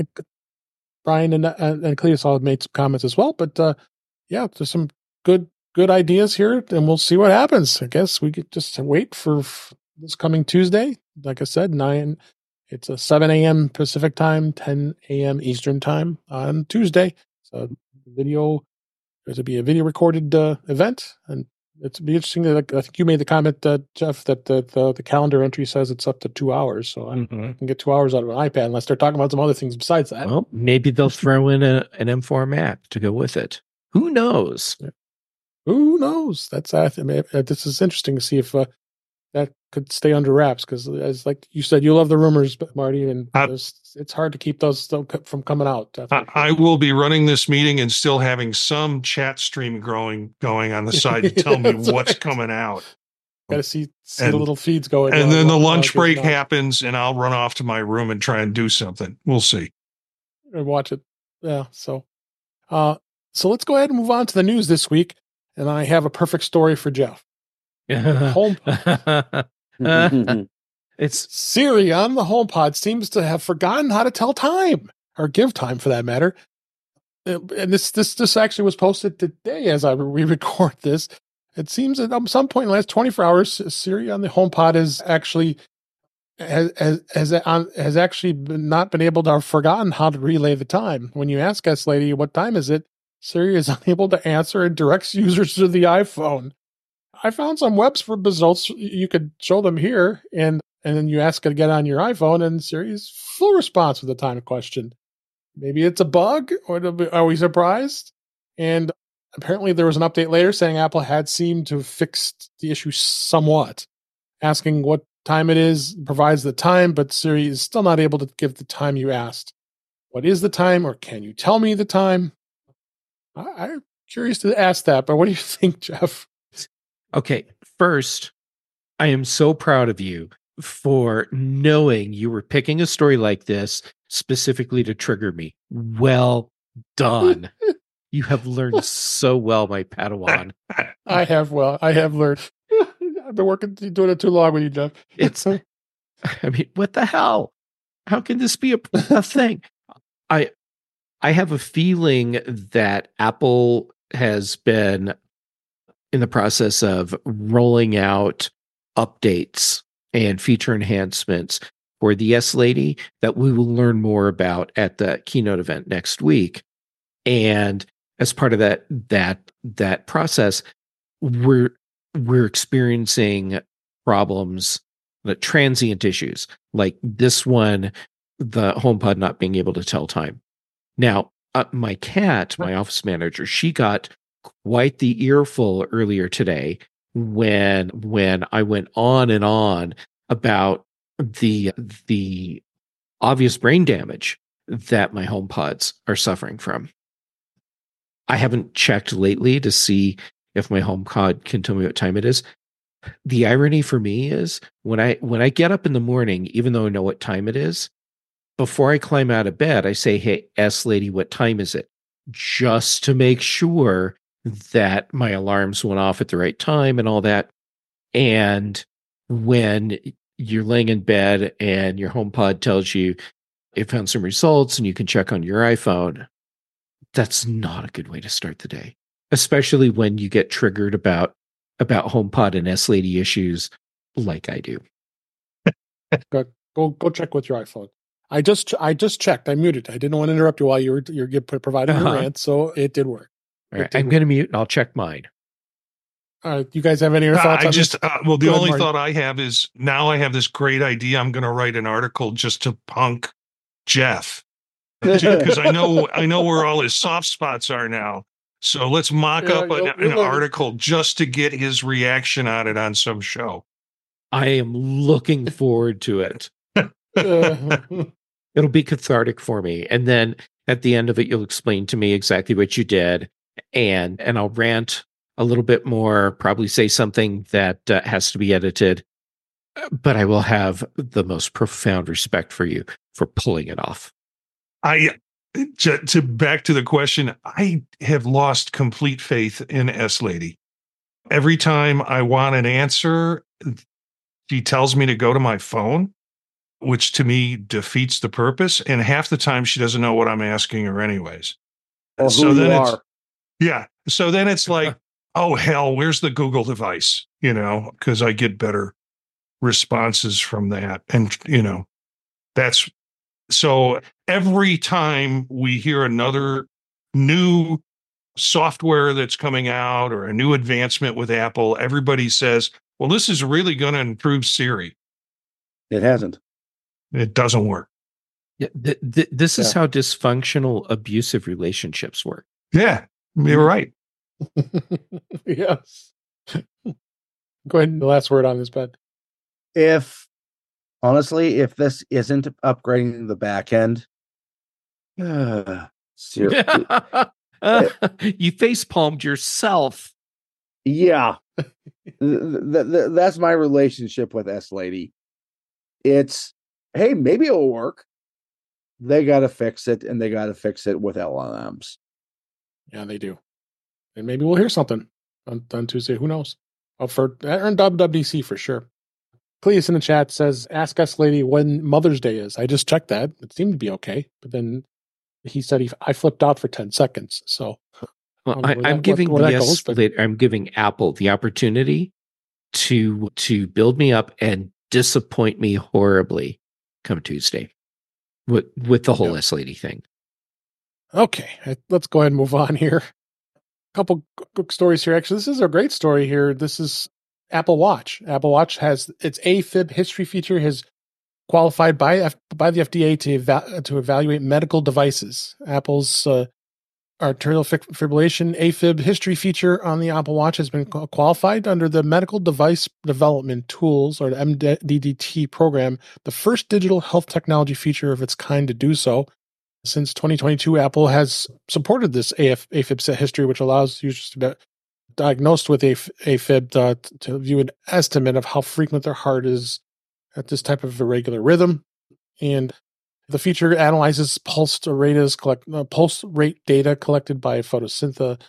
Brian and Cletus all made some comments as well. But there's some good ideas here, and we'll see what happens. I guess we could just wait for this coming Tuesday. Like I said, 9. It's a 7 a.m. Pacific time, 10 a.m. Eastern time on Tuesday. So there's to be a video recorded event, and It's be interesting. I think you made the comment, Jeff, that the calendar entry says it's up to 2 hours. So I can get 2 hours out of an iPad unless they're talking about some other things besides that. Well, maybe they'll throw in an M4 Mac to go with it. Who knows? Yeah. Who knows? This is interesting to see if that could stay under wraps, because as like you said, you love the rumors, Marty, and it's hard to keep those from coming out. I will be running this meeting and still having some chat stream going on the side to tell me what's coming out. Got to see the little feeds going. And then the lunch break happens, and I'll run off to my room and try and do something. We'll see. And watch it. Yeah. So let's go ahead and move on to the news this week. And I have a perfect story for Jeff. HomePod. It's Siri on the HomePod seems to have forgotten how to tell time, or give time for that matter. And this actually was posted today as we record this. It seems that at some point in the last 24 hours, Siri on the HomePod has actually not been able to have forgotten how to relay the time. When you ask S Lady what time is it, Siri is unable to answer and directs users to the iPhone. I found some webs for results. You could show them here, and then you ask it to get on your iPhone, and Siri's full response with the time question. Maybe it's a bug, or are we surprised? And apparently there was an update later saying Apple had seemed to have fixed the issue somewhat. Asking what time it is provides the time, but Siri is still not able to give the time you asked. What is the time, or can you tell me the time? I'm curious to ask that, but what do you think, Jeff? Okay, first, I am so proud of you for knowing you were picking a story like this specifically to trigger me. Well done. You have learned so well, my Padawan. I have learned. I've been doing it too long with you, Jeff. I mean, what the hell? How can this be a thing? I have a feeling that Apple has been in the process of rolling out updates and feature enhancements for the S Lady that we will learn more about at the keynote event next week. And as part of that process, we're experiencing problems, the transient issues like this one, the HomePod not being able to tell time. Now, my cat, my office manager, she got quite the earful earlier today when I went on and on about the obvious brain damage that my HomePods are suffering from. I haven't checked lately to see if my HomePod can tell me what time it is. The irony for me is when I get up in the morning, even though I know what time it is, before I climb out of bed, I say, "Hey, S Lady, what time is it?" Just to make sure that my alarms went off at the right time and all that. And when you're laying in bed and your HomePod tells you it found some results and you can check on your iPhone, that's not a good way to start the day, especially when you get triggered about HomePod and S Lady issues like I do. Go check with your iPhone. I just checked. I muted. I didn't want to interrupt you while you're providing your rant, so it did work. All right, I'm going to mute and I'll check mine. All right, you guys have any other thoughts? The only thought I have is now I have this great idea. I'm going to write an article just to punk Jeff because I know where all his soft spots are now. So let's mock up an article just to get his reaction on it on some show. I am looking forward to it. It'll be cathartic for me. And then at the end of it, you'll explain to me exactly what you did. And I'll rant a little bit more, probably say something that has to be edited. But I will have the most profound respect for you for pulling it off. Back to the question, I have lost complete faith in S Lady. Every time I want an answer, she tells me to go to my phone, which to me defeats the purpose. And half the time she doesn't know what I'm asking her anyways. Or so then it's like, oh, hell, where's the Google device? Because I get better responses from that. And, that's so every time we hear another new software that's coming out or a new advancement with Apple, everybody says, well, this is really going to improve Siri. It hasn't. It doesn't work. Yeah, this is how dysfunctional, abusive relationships work. Yeah, you're right. Yes. Go ahead. The last word on this, Ben. Honestly, if this isn't upgrading the back end, seriously. You face palmed yourself. Yeah. That's my relationship with S Lady. It's, hey, maybe it'll work. They got to fix it, and they got to fix it with LLMs. Yeah, they do. And maybe we'll hear something on Tuesday. Who knows? On WWDC for sure. Cleus in the chat says, ask S Lady when Mother's Day is. I just checked that. It seemed to be okay. But then he said I flipped out for 10 seconds. So I'm giving Apple the opportunity to build me up and disappoint me horribly come Tuesday with the whole S Lady thing. Okay, let's go ahead and move on here. A couple quick stories here. Actually, this is a great story here. This is Apple Watch. Apple Watch has its AFib history feature has qualified by the FDA to evaluate medical devices. Apple's arterial fibrillation AFib history feature on the Apple Watch has been qualified under the Medical Device Development Tools, or the MDDT program, the first digital health technology feature of its kind to do so. Since 2022, Apple has supported this AFib history, which allows users to be diagnosed with AFib to view an estimate of how frequent their heart is at this type of irregular rhythm. And the feature analyzes pulse rate data collected by photosynthomography,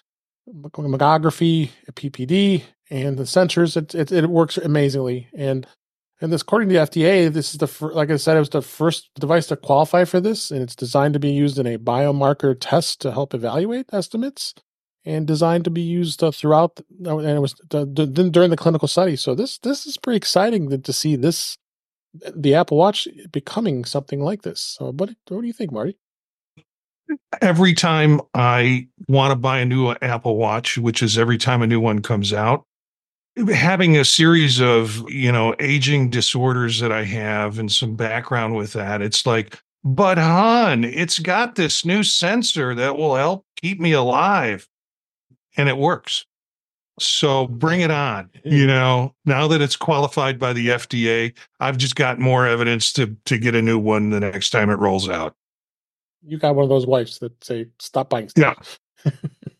PPD, and the sensors. It works amazingly. And this, according to the FDA, this is like I said, it was the first device to qualify for this, and it's designed to be used in a biomarker test to help evaluate estimates, and designed to be used throughout. And it was during the clinical study. So this is pretty exciting to see this. The Apple Watch becoming something like this. So what do you think, Marty? Every time I want to buy a new Apple Watch, which is every time a new one comes out, having a series of, aging disorders that I have and some background with that, it's like, but hon, it's got this new sensor that will help keep me alive. And it works. So bring it on. Now that it's qualified by the FDA, I've just got more evidence to get a new one the next time it rolls out. You got one of those wives that say, stop buying stuff. Yeah.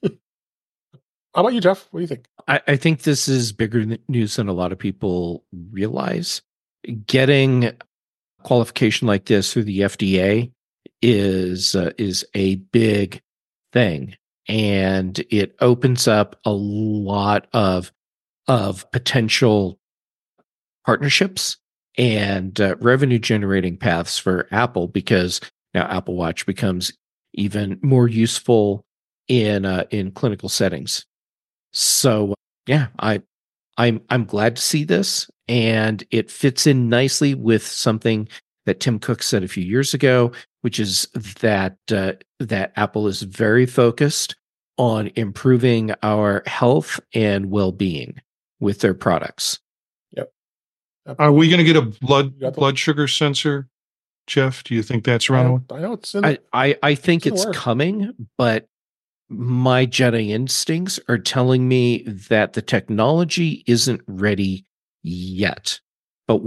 How about you, Jeff? What do you think? I think this is bigger news than a lot of people realize. Getting qualification like this through the FDA is a big thing. And it opens up a lot of potential partnerships and revenue generating paths for Apple, because now Apple Watch becomes even more useful in clinical settings. So yeah, I'm glad to see this, and it fits in nicely with something that Tim Cook said a few years ago, which is that Apple is very focused on improving our health and well-being with their products. Yep. Are we going to get a blood sugar sensor, Jeff? Do you think that's around? I know it's. I think it's coming, but my Jedi instincts are telling me that the technology isn't ready yet. But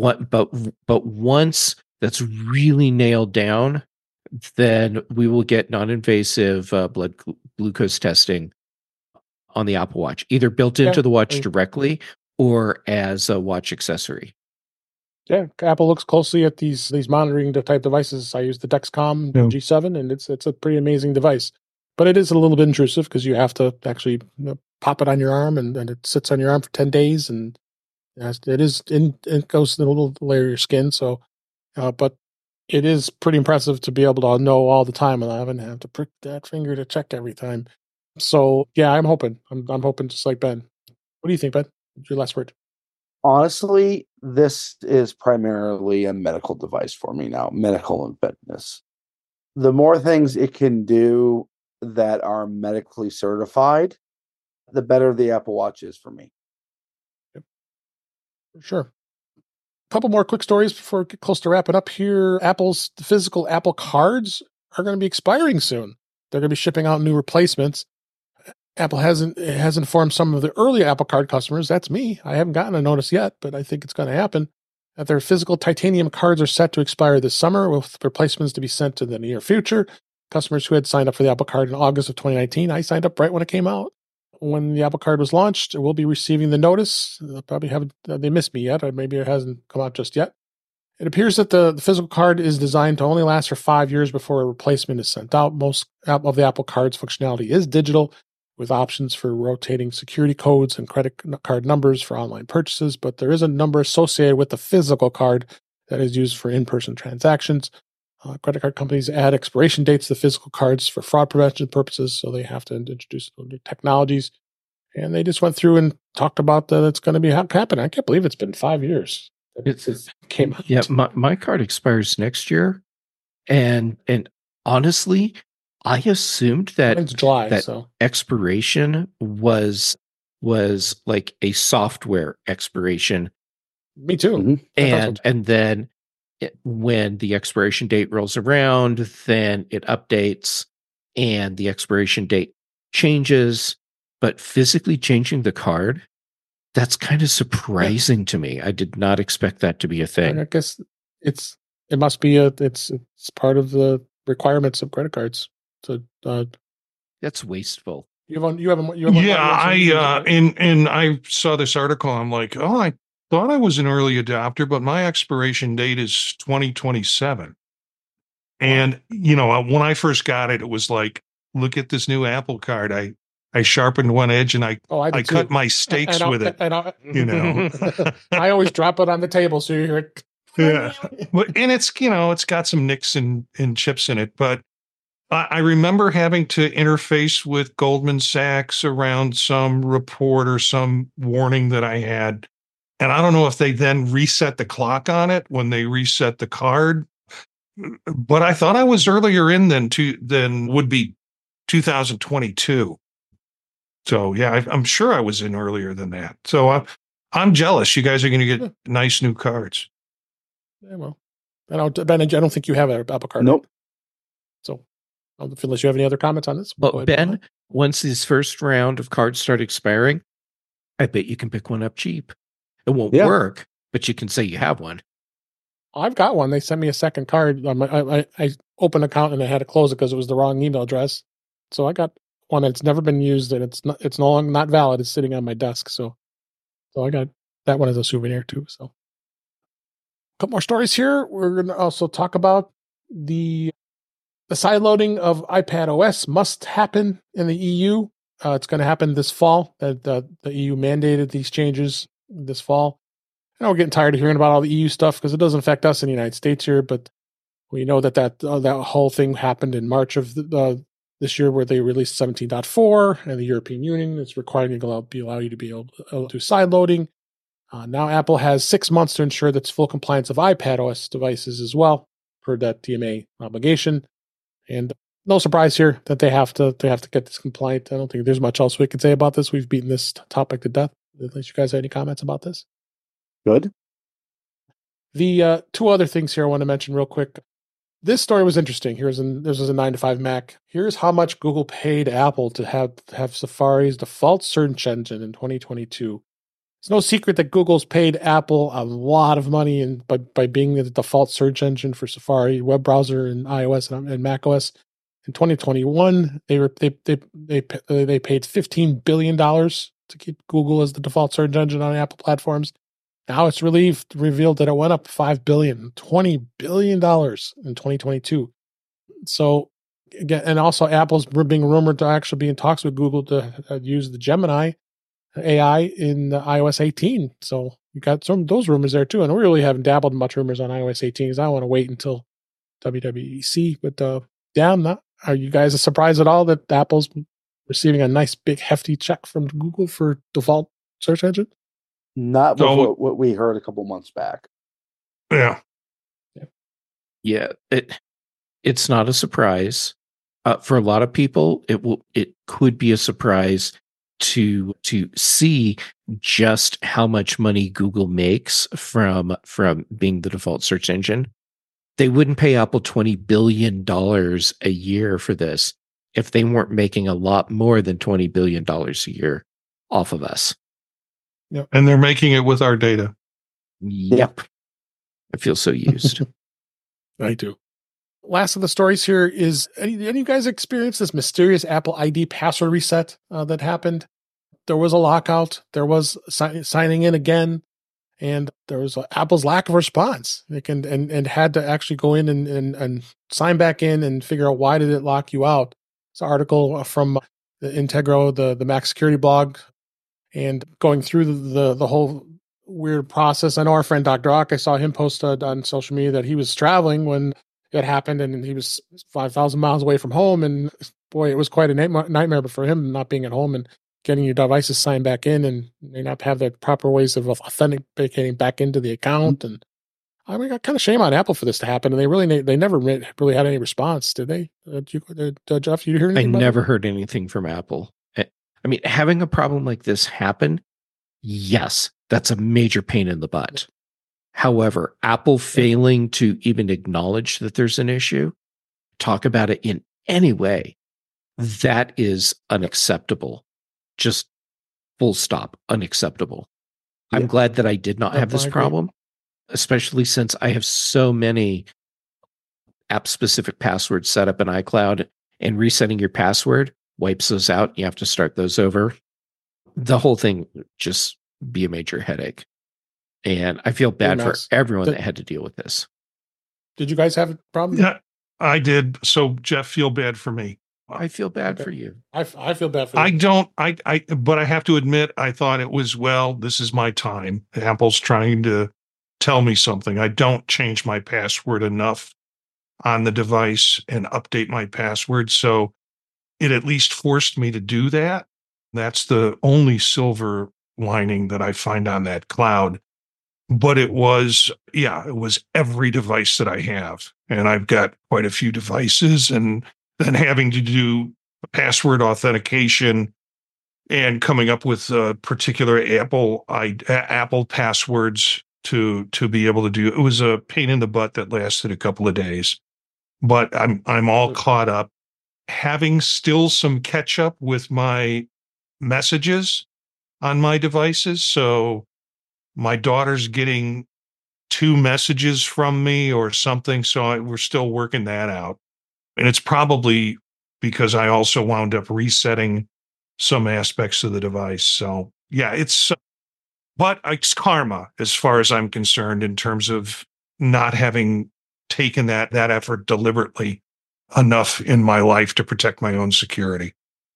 once that's really nailed down, then we will get non-invasive blood glucose testing on the Apple Watch, either built into the watch directly or as a watch accessory. Yeah, Apple looks closely at these monitoring type devices. I use the Dexcom G7, and it's a pretty amazing device. But it is a little bit intrusive because you have to actually pop it on your arm, and it sits on your arm for 10 days, and it goes in a little layer of your skin. So, but it is pretty impressive to be able to know all the time, and I haven't have to prick that finger to check every time. So yeah, I'm hoping just like Ben. What do you think, Ben? What's your last word? Honestly, this is primarily a medical device for me now, medical and fitness. The more things it can do that are medically certified, the better the Apple Watch is for me. Sure. A couple more quick stories before we get close to wrapping up here. Apple's physical Apple cards are going to be expiring soon. They're going to be shipping out new replacements. Apple has informed some of the early Apple Card customers, that's me, I haven't gotten a notice yet, but I think it's going to happen, that their physical titanium cards are set to expire this summer, with replacements to be sent in the near future. Customers who had signed up for the Apple Card in August of 2019, I signed up right when it came out. When the Apple Card was launched, we'll be receiving the notice. They'll probably haven't, they missed me yet, or maybe it hasn't come out just yet. It appears that the physical card is designed to only last for 5 years before a replacement is sent out. Most of the Apple Card's functionality is digital, with options for rotating security codes and credit card numbers for online purchases, but there is a number associated with the physical card that is used for in-person transactions. Credit card companies add expiration dates to the physical cards for fraud prevention purposes, so they have to introduce new technologies. And they just went through and talked about that it's going to be happening. I can't believe it's been 5 years. It came out. Yeah, my card expires next year, and honestly, I assumed that It's July, that so expiration was like a software expiration, me too. Mhm. and then when the expiration date rolls around, then it updates and the expiration date changes. But physically changing the card, that's kind of surprising to me. I did not expect that to be a thing. I guess it must be it's part of the requirements of credit cards. So That's wasteful. you have one. Yeah, and I saw this article. I'm like, oh, I thought I was an early adopter, but my expiration date is 2027. And when I first got it, it was like, look at this new Apple Card. I sharpened one edge and I cut my steaks with it. I always drop it on the table so you hear it. Yeah, and it's got some nicks and chips in it, but I remember having to interface with Goldman Sachs around some report or some warning that I had. And I don't know if they then reset the clock on it when they reset the card, but I thought I was earlier in than would be 2022. So yeah, I'm sure I was in earlier than that. So I'm jealous. You guys are going to get nice new cards. Yeah, well, Ben, I don't think you have an Apple Card. Nope. So unless you have any other comments on this. Well, Ben, once this first round of cards start expiring, I bet you can pick one up cheap. It won't work, but you can say you have one. I've got one. They sent me a second card. I opened an account and I had to close it because it was the wrong email address. So I got one that's never been used and it's no longer not valid. It's sitting on my desk. So I got that one as a souvenir too. So a couple more stories here. We're going to also talk about the side loading of iPad OS must happen in the EU. It's going to happen this fall. The EU mandated these changes this fall. I know we're getting tired of hearing about all the EU stuff because it doesn't affect us in the United States here, but we know that whole thing happened in March of this year where they released 17.4 and the European Union is requiring to allow you to be able to do side loading. Now Apple has 6 months to ensure that's full compliance of iPad OS devices as well per that DMA obligation. And no surprise here that they have to get this compliant. I don't think there's much else we can say about this. We've beaten this topic to death. Unless you guys have any comments about this. Good. The two other things here I want to mention real quick. This story was interesting. This was a 9to5 Mac. Here's how much Google paid Apple to have Safari's default search engine in 2022. It's no secret that Google's paid Apple a lot of money by being the default search engine for Safari web browser and iOS and macOS. In 2021, they paid $15 billion to keep Google as the default search engine on Apple platforms. Now it's revealed that it went up $5 billion, $20 billion in 2022. So again, and also Apple's being rumored to actually be in talks with Google to use the Gemini AI in iOS 18. So you got some of those rumors there too. And we really haven't dabbled in much rumors on iOS 18 because I want to wait until WWDC. But are you guys surprised at all that Apple's receiving a nice big hefty check from Google for default search engine? Not with what we heard a couple months back. Yeah. Yeah. It's not a surprise. For a lot of people, it could be a surprise to see just how much money Google makes from being the default search engine. They wouldn't pay Apple $20 billion a year for this if they weren't making a lot more than $20 billion a year off of us. Yep. And they're making it with our data. Yep. I feel so used. I do. Last of the stories here is, any of you guys experienced this mysterious Apple ID password reset that happened? There was a lockout. There was signing in again. And there was Apple's lack of response. They can and had to actually go in and sign back in and figure out why did it lock you out. It's an article from the Integro, the Mac security blog, and going through the whole weird process. I know our friend Dr. Ock, I saw him post on social media that he was traveling when it happened, and he was 5,000 miles away from home. And boy, it was quite a nightmare for him not being at home and getting your devices signed back in, and may not have the proper ways of authenticating back into the account. And I mean, kind of shame on Apple for this to happen. And they never really had any response, did they? Jeff, you hear anything? I never heard anything from Apple. I mean, having a problem like this happen, yes, that's a major pain in the butt. However, Apple failing to even acknowledge that there's an issue, talk about it in any way, that is unacceptable. Just full stop, unacceptable. Yeah. I'm glad that I did not have this problem, especially since I have so many app-specific passwords set up in iCloud, and resetting your password wipes those out. You have to start those over. The whole thing just be a major headache. And I feel bad for everyone that had to deal with this. Did you guys have a problem? Yeah, I did. So, Jeff, feel bad for me. I feel bad for you. I feel bad for you. I don't, but I have to admit, I thought it was, well, this is my time. Apple's trying to tell me something. I don't change my password enough on the device and update my password. So it at least forced me to do that. That's the only silver lining that I find on that cloud. But it was every device that I have. And I've got quite a few devices, and then having to do password authentication and coming up with particular Apple passwords to be able to do it was a pain in the butt that lasted a couple of days. But I'm all caught up, having still some catch up with my messages on my devices. So my daughter's getting 2 messages from me or something. So we're still working that out. And it's probably because I also wound up resetting some aspects of the device. So yeah, but it's karma as far as I'm concerned in terms of not having taken that effort deliberately enough in my life to protect my own security.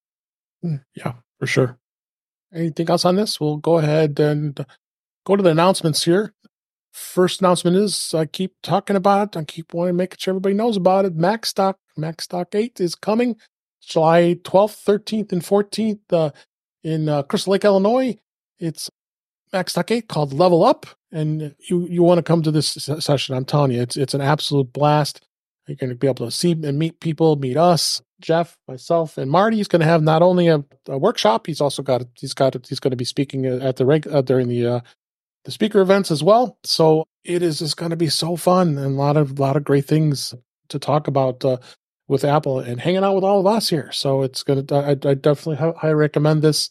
Yeah, for sure. Anything else on this? We'll go ahead and go to the announcements here. First announcement is, I keep talking about it. I keep wanting to make sure everybody knows about it. MacStock 8 is coming July 12th, 13th, and 14th in Crystal Lake, Illinois. It's MacStock 8 called Level Up, and you want to come to this session. I'm telling you, it's an absolute blast. You're going to be able to see and meet people, meet us, Jeff, myself, and Marty. He's going to have not only a workshop, he's going to be speaking at during the speaker events as well. So it is just going to be so fun, and a lot of great things to talk about with Apple and hanging out with all of us here. So it's going to, I definitely highly recommend this.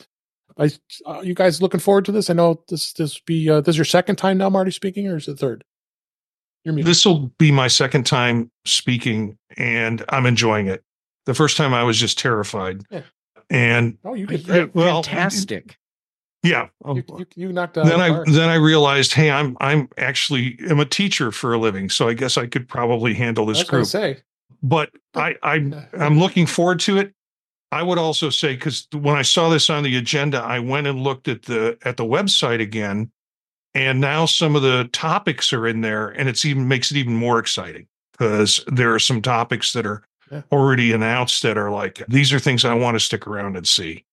You guys looking forward to this? I know this is your second time now, Marty, speaking, or is it third? This will be my second time speaking, and I'm enjoying it. The first time I was just terrified. Yeah. And you did great. Fantastic. Yeah. You knocked out. Then I realized, hey, I'm a teacher for a living, so I guess I could probably handle this group. But I'm looking forward to it. I would also say, because when I saw this on the agenda, I went and looked at the website again, and now some of the topics are in there, and makes it even more exciting because there are some topics that are already announced that are like, these are things I want to stick around and see.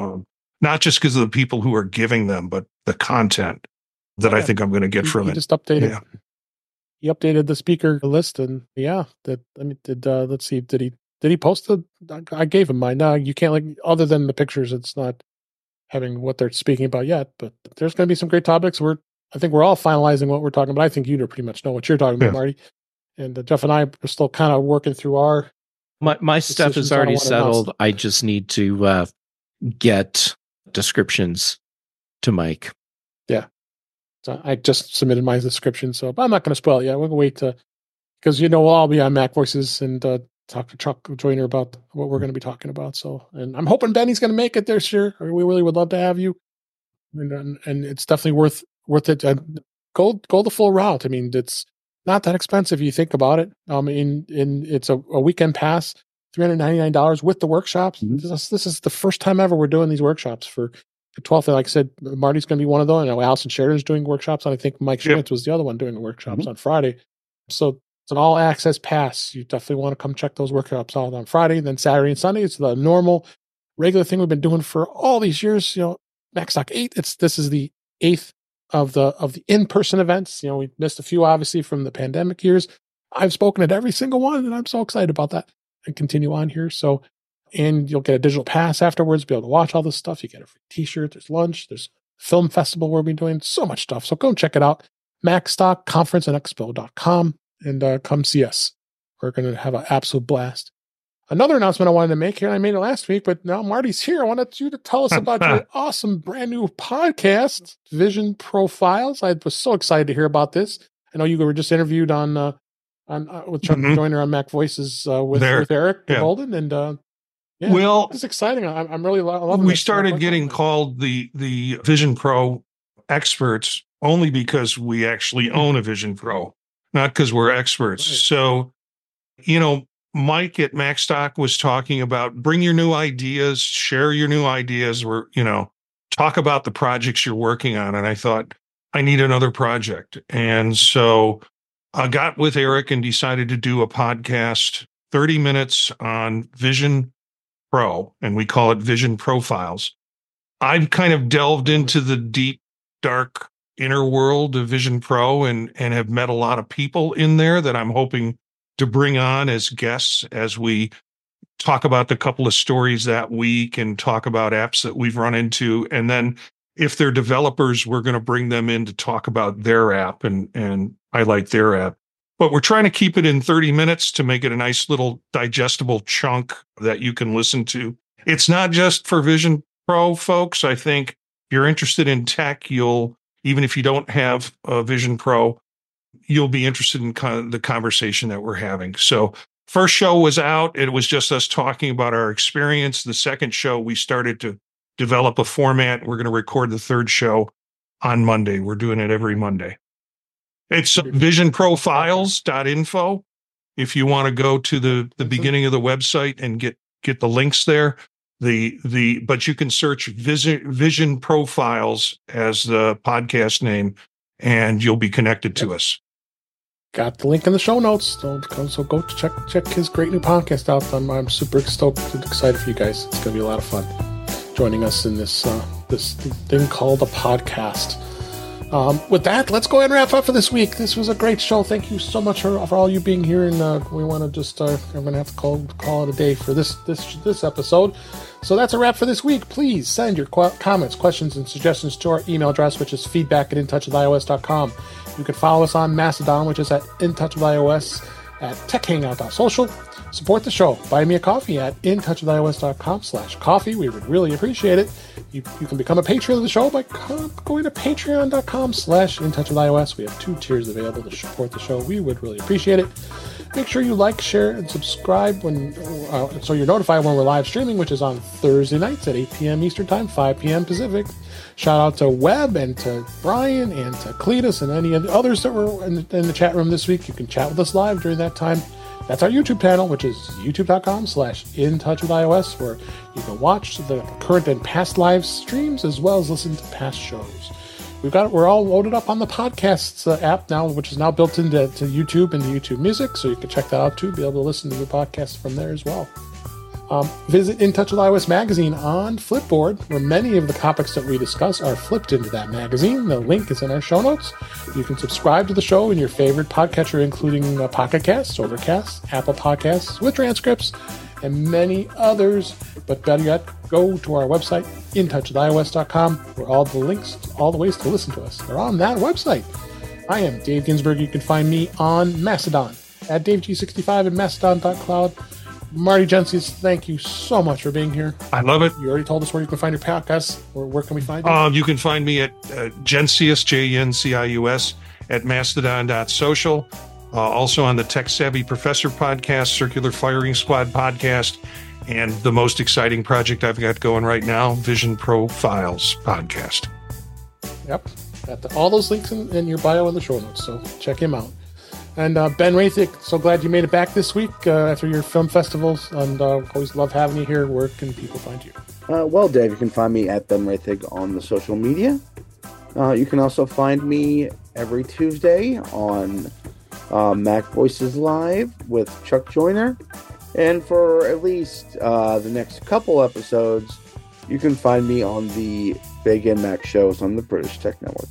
Not just because of the people who are giving them, but the content that I think I'm going to get from it. Just updated. Yeah. He updated the speaker list, and let's see, did he did he post the? I gave him mine. No, you can't like other than the pictures. It's not having what they're speaking about yet. But there's going to be some great topics. I think we're all finalizing what we're talking about. I think you pretty much know what you're talking about, Marty. And Jeff and I are still kind of working through our. My stuff is already settled. I just need to get descriptions to Mike. Yeah. So I just submitted my description, so but I'm not going to spoil it yet. We'll wait because we'll all be on Mac Voices and talk to Chuck Joyner about what we're going to be talking about. So, and I'm hoping Benny's going to make it this year. We really would love to have you, and it's definitely worth it. Go the full route. I mean, it's not that expensive if you think about it. It's a weekend pass, $399 with the workshops. Mm-hmm. This is the first time ever we're doing these workshops for 12th. Like I said, Marty's going to be one of those. I know Allison Sheridan's doing workshops, and I think Mike Schmitz was the other one doing the workshops on Friday. So it's an all access pass. You definitely want to come check those workshops out on Friday. Then Saturday and Sunday, it's the normal, regular thing we've been doing for all these years. MacStock 8. This is the 8th of the in-person events. We missed a few obviously from the pandemic years. I've spoken at every single one, and I'm so excited about that and continue on here. So, and you'll get a digital pass afterwards, be able to watch all this stuff. You get a free t-shirt, there's lunch, there's film festival we'll be doing, so much stuff. So go and check it out. MacStockConferenceandExpo.com and come see us. We're going to have an absolute blast. Another announcement I wanted to make here, and I made it last week, but now Marty's here. I wanted you to tell us about your awesome brand new podcast, Vision Profiles. I was so excited to hear about this. I know you were just interviewed on with Chuck Joyner on Mac Voices with Eric Golden, and well, it's exciting. I'm really loving it. We started getting called the Vision Pro experts only because we actually own a Vision Pro, not because we're experts. Right. So, Mike at MacStock was talking about bring your new ideas, share your new ideas, talk about the projects you're working on. And I thought, I need another project. And so I got with Eric and decided to do a podcast, 30 minutes on Vision Pro, and we call it Vision Profiles. I've kind of delved into the deep, dark inner world of Vision Pro and have met a lot of people in there that I'm hoping to bring on as guests as we talk about the couple of stories that week and talk about apps that we've run into. And then if they're developers, we're going to bring them in to talk about their app and highlight their app. But we're trying to keep it in 30 minutes to make it a nice little digestible chunk that you can listen to. It's not just for Vision Pro folks. I think if you're interested in tech, even if you don't have a Vision Pro, you'll be interested in kind of the conversation that we're having. So first show was out. It was just us talking about our experience. The second show, we started to develop a format. We're going to record the third show on Monday. We're doing it every Monday. It's visionprofiles.info. If you want to go to the beginning of the website and get the links there, but you can search Vision Profiles as the podcast name, and you'll be connected to us. Got the link in the show notes. So go check his great new podcast out. I'm super stoked and excited for you guys. It's going to be a lot of fun joining us in this thing called a podcast. With that, let's go ahead and wrap up for this week. This was a great show. Thank you so much for all you being here. And we want to just I'm going to have to call it a day for this episode. So that's a wrap for this week. Please send your comments, questions, and suggestions to our email address, which is feedback@intouchwithios.com. You can follow us on Mastodon, which is at intouchwithios, at techhangout.social. Support the show. Buy me a coffee at intouchwithios.com/coffee. We would really appreciate it. You can become a patron of the show by going to patreon.com/intouchwithios. We have 2 tiers available to support the show. We would really appreciate it. Make sure you like, share, and subscribe so you're notified when we're live streaming, which is on Thursday nights at 8 p.m. Eastern Time, 5 p.m. Pacific. Shout out to Webb and to Brian and to Cletus and any of the others that were in the chat room this week. You can chat with us live during that time. That's our YouTube channel, which is youtube.com/intouchwithios, where you can watch the current and past live streams as well as listen to past shows. We're all loaded up on the podcasts app now, which is now built into YouTube and the YouTube Music, so you can check that out too. Be able to listen to the podcast from there as well. Visit In Touch with iOS magazine on Flipboard, where many of the topics that we discuss are flipped into that magazine. The link is in our show notes. You can subscribe to the show in your favorite podcatcher, including Pocket Casts, Overcast, Apple Podcasts with transcripts, and many others. But better yet, go to our website, intouchwithios.com, where all the links, all the ways to listen to us are on that website. I am Dave Ginsburg. You can find me on Mastodon at DaveG65 and Mastodon.cloud. Marty Gensius, thank you so much for being here. I love it. You already told us where you can find your podcasts. Where can we find you? You can find me at Gensius, Jencius, at mastodon.social. Also on the Tech Savvy Professor podcast, Circular Firing Squad podcast, and the most exciting project I've got going right now, Vision Pro Files podcast. Yep. Got all those links in your bio in the show notes, so check him out. And Ben Rathick, so glad you made it back this week after your film festivals, and always love having you here. Where can people find you? Well, Dave, you can find me at Ben Rathick on the social media. You can also find me every Tuesday on Mac Voices Live with Chuck Joyner. And for at least the next couple episodes, you can find me on the Big and Mac shows on the British Tech Network.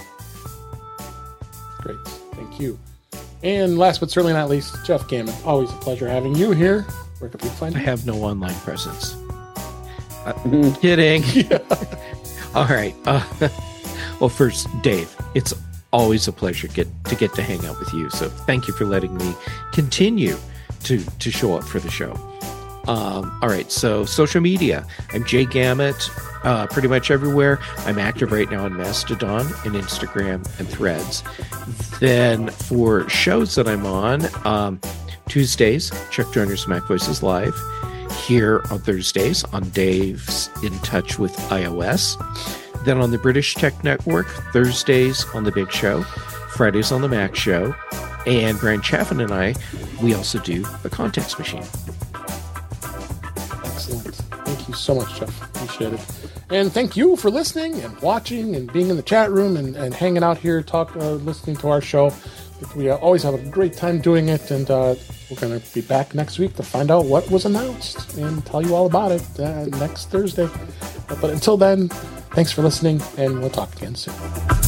Great. Thank you. And last but certainly not least, Jeff Gammon. Always a pleasure having you here. Where can people find you? I have no online presence. Kidding. Yeah. All right. Well, first, Dave, it's always a pleasure to get to hang out with you. So thank you for letting me continue to show up for the show. All right. So social media. I'm Jay Gamet, pretty much everywhere. I'm active right now on Mastodon and Instagram and Threads. Then for shows that I'm on, Tuesdays, Chuck Joyner's Mac Voices Live. Here on Thursdays on Dave's In Touch with iOS. Then on the British Tech Network, Thursdays on The Big Show, Fridays on The Mac Show, and Brian Chaffin and I, we also do The Context Machine. Excellent. Thank you so much, Jeff. Appreciate it. And thank you for listening and watching and being in the chat room and hanging out here, listening to our show. We always have a great time doing it, and we're going to be back next week to find out what was announced and tell you all about it next Thursday. But until then, thanks for listening, and we'll talk again soon.